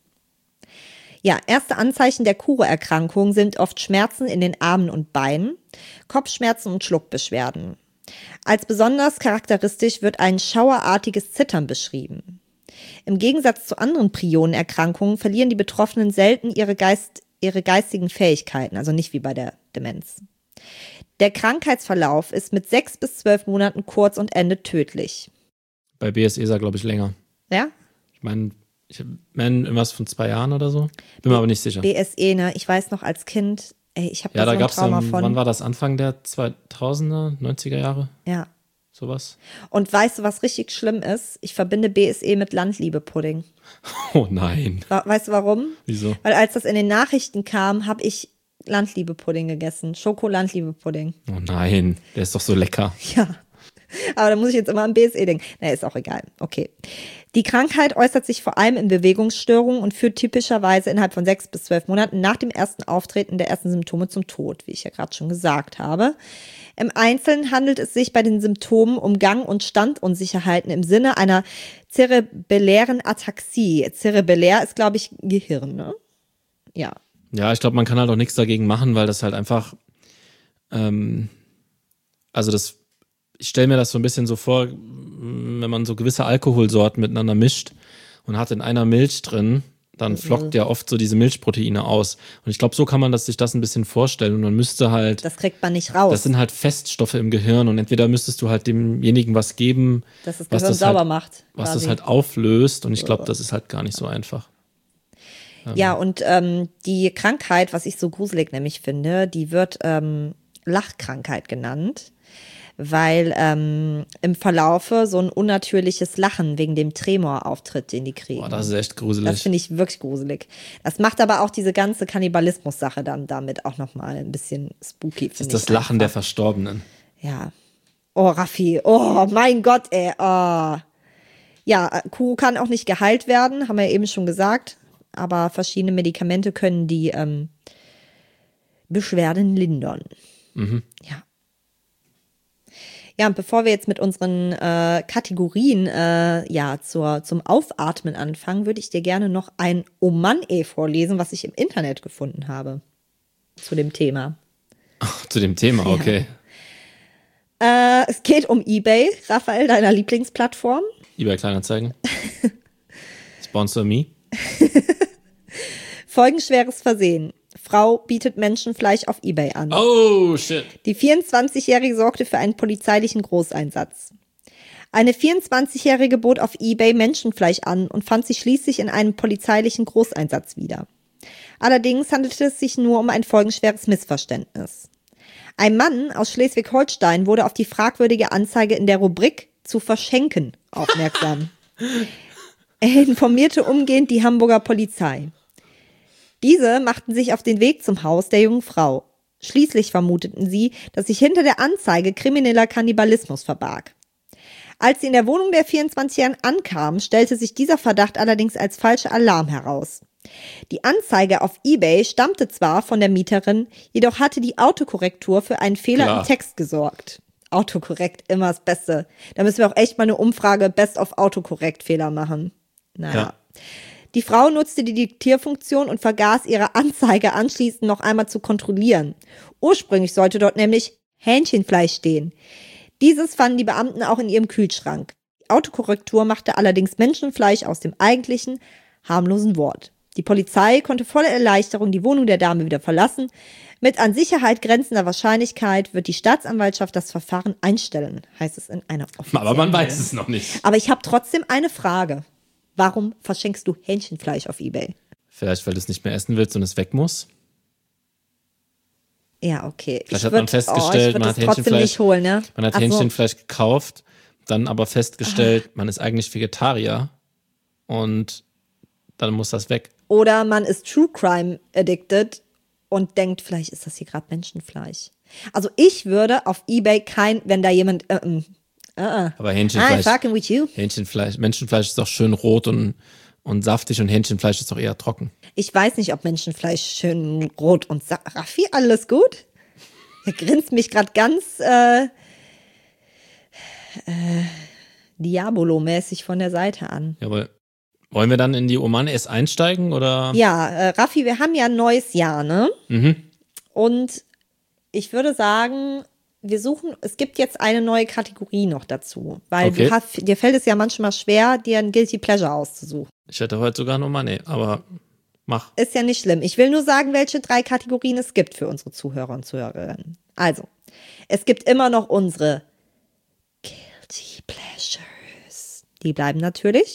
Ja, erste Anzeichen der Kuro-Erkrankung sind oft Schmerzen in den Armen und Beinen, Kopfschmerzen und Schluckbeschwerden. Als besonders charakteristisch wird ein schauerartiges Zittern beschrieben. Im Gegensatz zu anderen Prionenerkrankungen verlieren die Betroffenen selten ihre geistigen Fähigkeiten, also nicht wie bei der Demenz. Der Krankheitsverlauf ist mit 6 bis 12 Monaten kurz und endet tödlich. Bei BSE ist er, glaube ich, länger. Ja? Ich meine irgendwas von 2 Jahren oder so. Bin mir aber nicht sicher. BSE, ne? Ich weiß noch als Kind, ich habe ja, da so ein gab's Trauma von. Wann war das? Anfang der 2000er, 90er Jahre? Ja. Sowas. Und weißt du, was richtig schlimm ist? Ich verbinde BSE mit Landliebe-Pudding. Oh nein. Weißt du warum? Wieso? Weil als das in den Nachrichten kam, habe ich Landliebe-Pudding gegessen. Schoko-Landliebe-Pudding. Oh nein, der ist doch so lecker. Ja. Aber da muss ich jetzt immer an BSE denken. Na, ist auch egal. Okay. Die Krankheit äußert sich vor allem in Bewegungsstörungen und führt typischerweise innerhalb von 6 bis 12 Monaten nach dem ersten Auftreten der ersten Symptome zum Tod, wie ich ja gerade schon gesagt habe. Im Einzelnen handelt es sich bei den Symptomen um Gang- und Standunsicherheiten im Sinne einer zerebellären Ataxie. Zerebellär ist, glaube ich, Gehirn, ne? Ja. Ja, ich glaube, man kann halt auch nichts dagegen machen, weil das halt einfach, ich stelle mir das so ein bisschen so vor, wenn man so gewisse Alkoholsorten miteinander mischt und hat in einer Milch drin, dann flockt ja oft so diese Milchproteine aus. Und ich glaube, so kann man sich das ein bisschen vorstellen. Und man müsste halt. Das kriegt man nicht raus. Das sind halt Feststoffe im Gehirn. Und entweder müsstest du halt demjenigen was geben, dass das Gehirn sauber macht. Was das halt auflöst. Und ich glaube, das ist halt gar nicht so einfach. Ja, und die Krankheit, was ich so gruselig nämlich finde, die wird Lachkrankheit genannt. Weil im Verlaufe so ein unnatürliches Lachen wegen dem Tremor auftritt, den die kriegen. Boah, das ist echt gruselig. Das finde ich wirklich gruselig. Das macht aber auch diese ganze Kannibalismus-Sache dann damit auch nochmal ein bisschen spooky, finde ich. Das ist das Lachen der Verstorbenen. Ja. Oh, Raffi. Oh, mein Gott, ey. Oh. Ja, Kuro kann auch nicht geheilt werden, haben wir ja eben schon gesagt. Aber verschiedene Medikamente können die Beschwerden lindern. Mhm. Ja. Ja, und bevor wir jetzt mit unseren Kategorien zum Aufatmen anfangen, würde ich dir gerne noch ein Oh Mann vorlesen, was ich im Internet gefunden habe zu dem Thema. Ach, zu dem Thema, okay. Ja. Es geht um eBay, Raphael, deiner Lieblingsplattform. eBay Kleinanzeigen. Sponsor me. Folgenschweres Versehen. Frau bietet Menschenfleisch auf eBay an. Oh, shit. Die 24-Jährige sorgte für einen polizeilichen Großeinsatz. Eine 24-Jährige bot auf eBay Menschenfleisch an und fand sich schließlich in einem polizeilichen Großeinsatz wieder. Allerdings handelte es sich nur um ein folgenschweres Missverständnis. Ein Mann aus Schleswig-Holstein wurde auf die fragwürdige Anzeige in der Rubrik zu verschenken aufmerksam. Er informierte umgehend die Hamburger Polizei. Diese machten sich auf den Weg zum Haus der jungen Frau. Schließlich vermuteten sie, dass sich hinter der Anzeige krimineller Kannibalismus verbarg. Als sie in der Wohnung der 24-Jährigen ankamen, stellte sich dieser Verdacht allerdings als falscher Alarm heraus. Die Anzeige auf eBay stammte zwar von der Mieterin, jedoch hatte die Autokorrektur für einen Fehler im Text gesorgt. Autokorrekt, immer das Beste. Da müssen wir auch echt mal eine Umfrage Best of Autokorrekt-Fehler machen. Naja. Ja. Die Frau nutzte die Diktierfunktion und vergaß ihre Anzeige anschließend noch einmal zu kontrollieren. Ursprünglich sollte dort nämlich Hähnchenfleisch stehen. Dieses fanden die Beamten auch in ihrem Kühlschrank. Die Autokorrektur machte allerdings Menschenfleisch aus dem eigentlichen, harmlosen Wort. Die Polizei konnte voller Erleichterung die Wohnung der Dame wieder verlassen. Mit an Sicherheit grenzender Wahrscheinlichkeit wird die Staatsanwaltschaft das Verfahren einstellen, heißt es in einer offiziellen. Aber man weiß es noch nicht. Aber ich habe trotzdem eine Frage. Warum verschenkst du Hähnchenfleisch auf eBay? Vielleicht, weil du es nicht mehr essen willst und es weg muss. Ja, okay. Vielleicht hat man festgestellt, man hat Hähnchenfleisch nicht holen, ne? Man hat Hähnchenfleisch gekauft, dann aber festgestellt, man ist eigentlich Vegetarier und dann muss das weg. Oder man ist True Crime addicted und denkt, vielleicht ist das hier gerade Menschenfleisch. Also ich würde auf eBay wenn da jemand aber Hähnchenfleisch, I'm fucking with you. Menschenfleisch ist doch schön rot und saftig und Hähnchenfleisch ist doch eher trocken. Ich weiß nicht, ob Menschenfleisch schön rot und Raffi, alles gut? Er grinst mich gerade ganz Diabolo-mäßig von der Seite an. Jawohl. Wollen wir dann in die Oman erst einsteigen, oder? Ja, Raffi, wir haben ja ein neues Jahr, ne? Mhm. Und ich würde sagen, es gibt jetzt eine neue Kategorie noch dazu. Weil dir fällt es ja manchmal schwer, dir ein Guilty Pleasure auszusuchen. Ich hätte heute sogar noch mal, aber mach. Ist ja nicht schlimm. Ich will nur sagen, welche 3 Kategorien es gibt für unsere Zuhörer und Zuhörerinnen. Also, es gibt immer noch unsere Guilty Pleasures. Die bleiben natürlich.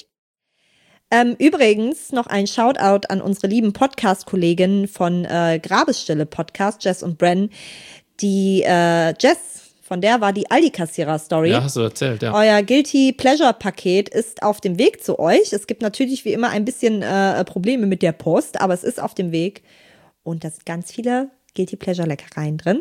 Übrigens noch ein Shoutout an unsere lieben Podcast-Kolleginnen von Grabesstille Podcast, Jess und Bren. Die Jess, von der war die Aldi-Kassierer-Story. Ja, hast du erzählt, ja. Euer Guilty Pleasure-Paket ist auf dem Weg zu euch. Es gibt natürlich wie immer ein bisschen Probleme mit der Post, aber es ist auf dem Weg. Und da sind ganz viele Guilty Pleasure-Leckereien drin.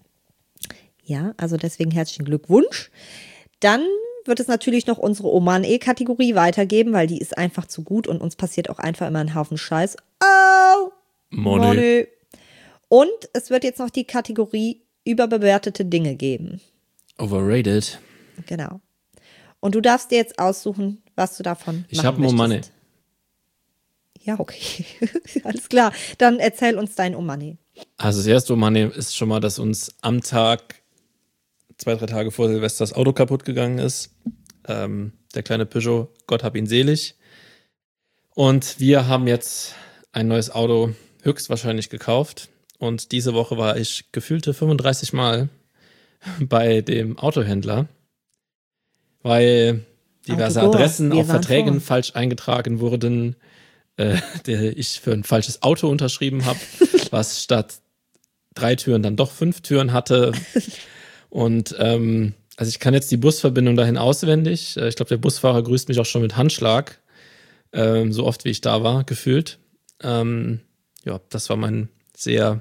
Ja, also deswegen herzlichen Glückwunsch. Dann wird es natürlich noch unsere Oman-E-Kategorie weitergeben, weil die ist einfach zu gut und uns passiert auch einfach immer ein Haufen Scheiß. Oh, Money. Und es wird jetzt noch die Kategorie überbewertete Dinge geben. Overrated. Genau. Und du darfst dir jetzt aussuchen, was du davon machen Ich habe Money. Ja, okay. Alles klar. Dann erzähl uns dein Money. Also das erste Money ist schon mal, dass uns am Tag 2-3 Tage vor Silvester das Auto kaputt gegangen ist. Der kleine Peugeot, Gott hab ihn selig. Und wir haben jetzt ein neues Auto höchstwahrscheinlich gekauft. Und diese Woche war ich gefühlte 35 Mal bei dem Autohändler, weil diverse Adressen auf Verträgen falsch eingetragen wurden, der ich für ein falsches Auto unterschrieben habe, was statt 3 Türen dann doch 5 Türen hatte. Und also ich kann jetzt die Busverbindung dahin auswendig. Ich glaube, der Busfahrer grüßt mich auch schon mit Handschlag, so oft wie ich da war, gefühlt. Ja, das war mein sehr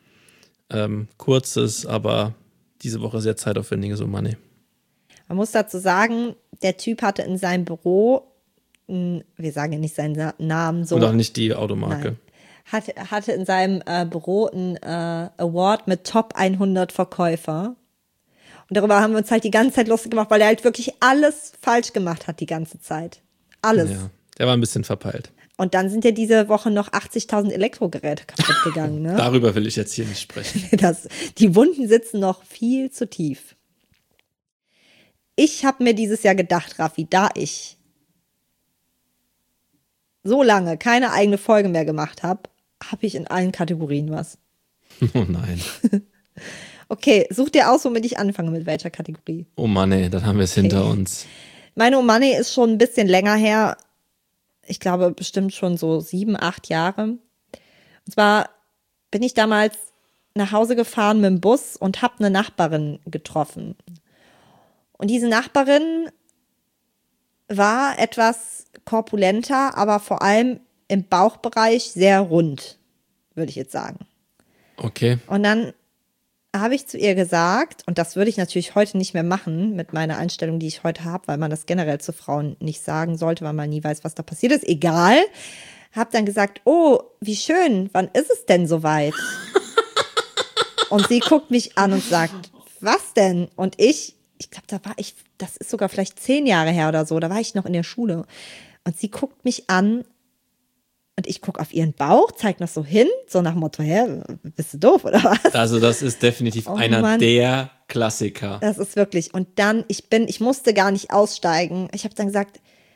kurzes, aber diese Woche sehr zeitaufwendiges Money. Man muss dazu sagen, der Typ hatte in seinem Büro, wir sagen ja nicht seinen Namen so. Und auch nicht die Automarke. Nein, hatte in seinem Büro ein Award mit Top 100 Verkäufer. Und darüber haben wir uns halt die ganze Zeit lustig gemacht, weil er halt wirklich alles falsch gemacht hat die ganze Zeit. Alles. Ja, der war ein bisschen verpeilt. Und dann sind ja diese Woche noch 80.000 Elektrogeräte kaputt gegangen. Ne? Darüber will ich jetzt hier nicht sprechen. Die Wunden sitzen noch viel zu tief. Ich habe mir dieses Jahr gedacht, Raffi, da ich so lange keine eigene Folge mehr gemacht habe, habe ich in allen Kategorien was. Oh nein. Okay, such dir aus, womit ich anfange, mit welcher Kategorie. Oh Mann, ey, dann haben wir es hinter uns. Meine Oh Money ist schon ein bisschen länger her. Ich glaube bestimmt schon so 7, 8 Jahre. Und zwar bin ich damals nach Hause gefahren mit dem Bus und habe eine Nachbarin getroffen. Und diese Nachbarin war etwas korpulenter, aber vor allem im Bauchbereich sehr rund, würde ich jetzt sagen. Okay. Und dann habe ich zu ihr gesagt, und das würde ich natürlich heute nicht mehr machen mit meiner Einstellung, die ich heute habe, weil man das generell zu Frauen nicht sagen sollte, weil man nie weiß, was da passiert ist. Egal. Habe dann gesagt, oh, wie schön, wann ist es denn soweit? Und sie guckt mich an und sagt, was denn? Und ich glaube, das ist sogar vielleicht 10 Jahre her oder so, da war ich noch in der Schule. Und sie guckt mich an und ich gucke auf ihren Bauch, zeig noch so hin, so nach dem Motto, hä, bist du doof oder was? Also das ist definitiv einer der Klassiker. Das ist wirklich. Und dann, ich musste gar nicht aussteigen. Ich habe dann gesagt,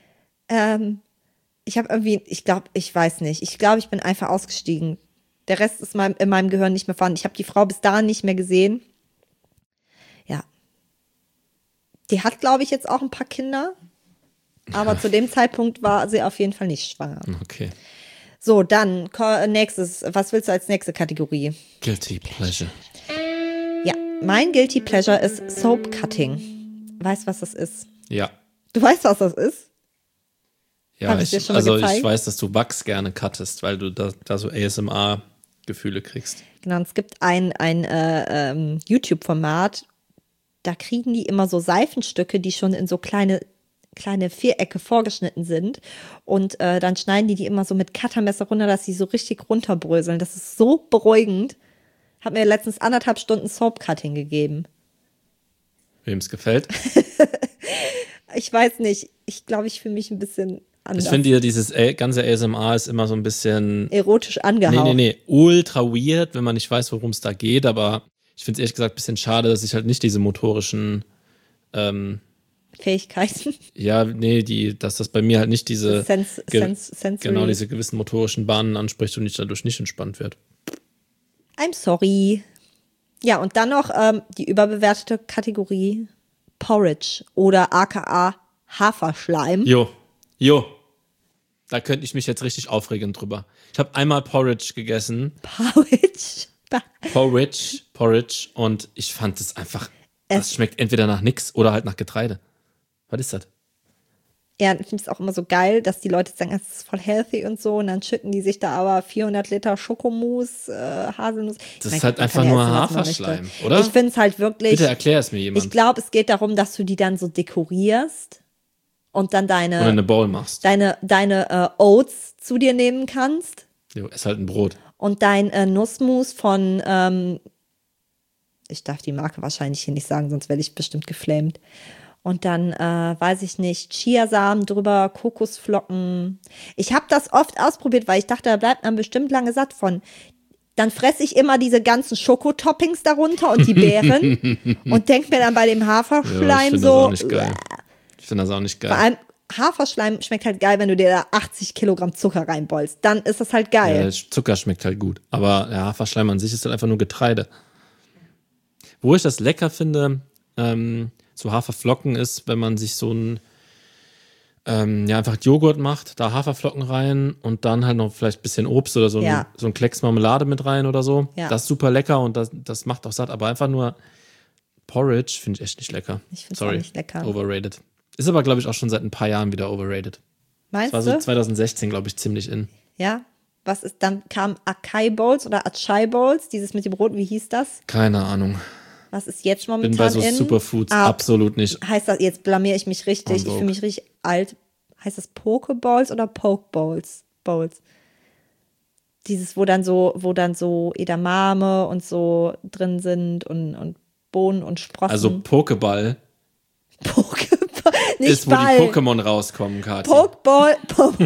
ich habe irgendwie, ich weiß nicht. Ich glaube, ich bin einfach ausgestiegen. Der Rest ist in meinem Gehirn nicht mehr vorhanden. Ich habe die Frau bis dahin nicht mehr gesehen. Ja. Die hat, glaube ich, jetzt auch ein paar Kinder. Aber zu dem Zeitpunkt war sie auf jeden Fall nicht schwanger. Okay. So, dann nächstes. Was willst du als nächste Kategorie? Guilty Pleasure. Ja, mein Guilty Pleasure ist Soap Cutting. Weißt du, was das ist? Ja. Du weißt, was das ist? Ja, Hab ich dir schon mal gezeigt? Ich weiß, dass du Wachs gerne cuttest, weil du da so ASMR-Gefühle kriegst. Genau, und es gibt ein YouTube-Format, da kriegen die immer so Seifenstücke, die schon in so kleine Vierecke vorgeschnitten sind. Und dann schneiden die immer so mit Cuttermesser runter, dass sie so richtig runterbröseln. Das ist so beruhigend. Hat mir letztens 1,5 Stunden Soap-Cutting gegeben. Wem es gefällt? Ich weiß nicht. Ich glaube, ich fühle mich ein bisschen anders. Ich finde ja, dieses ganze ASMR ist immer so ein bisschen erotisch angehaucht. Nee. Ultra weird, wenn man nicht weiß, worum es da geht. Aber ich finde es ehrlich gesagt ein bisschen schade, dass ich halt nicht diese motorischen Fähigkeiten. Ja, nee, dass das bei mir halt nicht diese Sensory. diese gewissen motorischen Bahnen anspricht und ich dadurch nicht entspannt werde. I'm sorry. Ja, und dann noch die überbewertete Kategorie Porridge oder aka Haferschleim. Jo. Da könnte ich mich jetzt richtig aufregen drüber. Ich habe einmal Porridge gegessen. Porridge und ich fand es einfach, das schmeckt entweder nach nix oder halt nach Getreide. Was ist das? Ja, ich finde es auch immer so geil, dass die Leute sagen, es ist voll healthy und so und dann schütten die sich da aber 400 Liter Schokomousse, Haselnuss. Das ist halt einfach nur Haferschleim, oder? Ich finde es halt wirklich. Bitte erklär es mir jemand. Ich glaube, es geht darum, dass du die dann so dekorierst und dann oder eine Bowl machst. Deine Oats zu dir nehmen kannst. Jo, ist halt ein Brot. Und dein Nussmus von, ich darf die Marke wahrscheinlich hier nicht sagen, sonst werde ich bestimmt geflamed. Und dann, weiß ich nicht, Chiasamen drüber, Kokosflocken. Ich habe das oft ausprobiert, weil ich dachte, da bleibt man bestimmt lange satt von. Dann fresse ich immer diese ganzen Schokotoppings darunter und die Beeren und denke mir dann bei dem Haferschleim Ich finde das auch nicht geil. Vor allem Haferschleim schmeckt halt geil, wenn du dir da 80 Kilogramm Zucker reinbolst. Dann ist das halt geil. Ja, Zucker schmeckt halt gut. Aber der Haferschleim an sich ist halt einfach nur Getreide. Wo ich das lecker finde, so Haferflocken ist, wenn man sich so ein einfach Joghurt macht, da Haferflocken rein und dann halt noch vielleicht ein bisschen Obst oder so ein Klecks Marmelade mit rein oder so. Ja. Das ist super lecker und das macht auch satt, aber einfach nur Porridge finde ich echt nicht lecker. Ich finde es auch nicht lecker. Overrated. Ist aber, glaube ich, auch schon seit ein paar Jahren wieder overrated. Meinst du? Das war so 2016, glaube ich, ziemlich in. Ja? Dann kam Acai Bowls oder Acai Bowls, dieses mit dem Roten, wie hieß das? Keine Ahnung. Was ist jetzt momentan bin bei so Superfoods absolut nicht. Heißt das, jetzt blamiere ich mich richtig, ich fühle mich richtig alt. Heißt das Pokeballs oder Pokebowls? Dieses, wo dann so Edamame und so drin sind und Bohnen und Sprossen. Also Pokeball. Nicht ist, wo Ball. Die Pokémon rauskommen, Katja. Pokeball.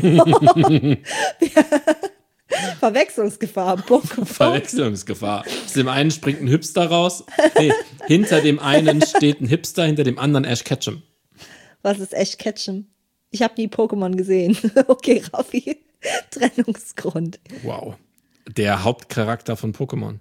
Verwechslungsgefahr. Verwechslungsgefahr. Aus dem einen springt ein Hipster raus. Nee, hinter dem einen steht ein Hipster, hinter dem anderen Ash Ketchum. Was ist Ash Ketchum? Ich habe nie Pokémon gesehen. Okay, Raffi. Trennungsgrund. Wow. Der Hauptcharakter von Pokémon.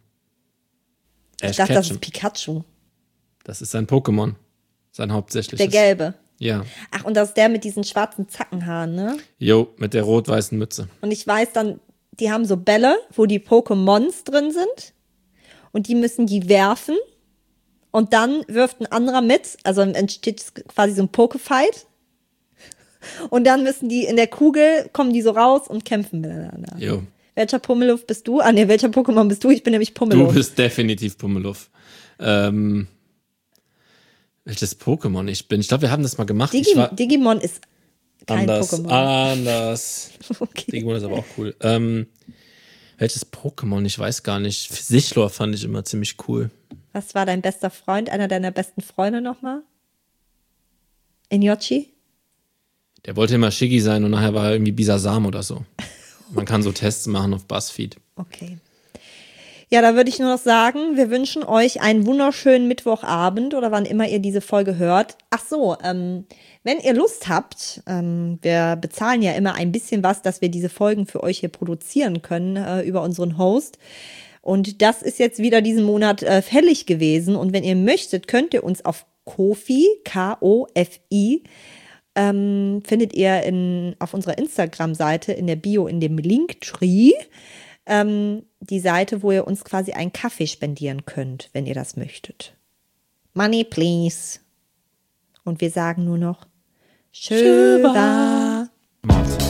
Ich dachte, das ist Pikachu. Das ist sein Pokémon. Sein hauptsächliches. Der gelbe. Ja. Ach, und das ist der mit diesen schwarzen Zackenhaaren, ne? Jo, mit der rot-weißen Mütze. Und ich weiß dann, die haben so Bälle, wo die Pokémons drin sind. Und die müssen die werfen. Und dann wirft ein anderer mit. Also entsteht quasi so ein Pokefight. Und dann müssen die in der Kugel, kommen die so raus und kämpfen miteinander. Jo. Welcher Pummeluff bist du? Ah, ne, welcher Pokémon bist du? Ich bin nämlich Pummeluff. Du bist definitiv Pummeluff. Welches Pokémon ich bin? Ich glaube, wir haben das mal gemacht. Digimon ist kein Pokémon. Anders. Okay. Digimon ist aber auch cool. Welches Pokémon? Ich weiß gar nicht. Sichlor fand ich immer ziemlich cool. Was war dein bester Freund? Einer deiner besten Freunde nochmal? Inyochi? Der wollte immer Shiggy sein und nachher war er irgendwie Bisasam oder so. Man kann so Tests machen auf BuzzFeed. Okay. Ja, da würde ich nur noch sagen, wir wünschen euch einen wunderschönen Mittwochabend oder wann immer ihr diese Folge hört. Ach so, wenn ihr Lust habt, wir bezahlen ja immer ein bisschen was, dass wir diese Folgen für euch hier produzieren können über unseren Host. Und das ist jetzt wieder diesen Monat fällig gewesen. Und wenn ihr möchtet, könnt ihr uns auf Ko-fi, K-O-F-I, findet ihr auf unserer Instagram-Seite in der Bio in dem Linktree die Seite, wo ihr uns quasi einen Kaffee spendieren könnt, wenn ihr das möchtet. Money, please. Und wir sagen nur noch Schöwa.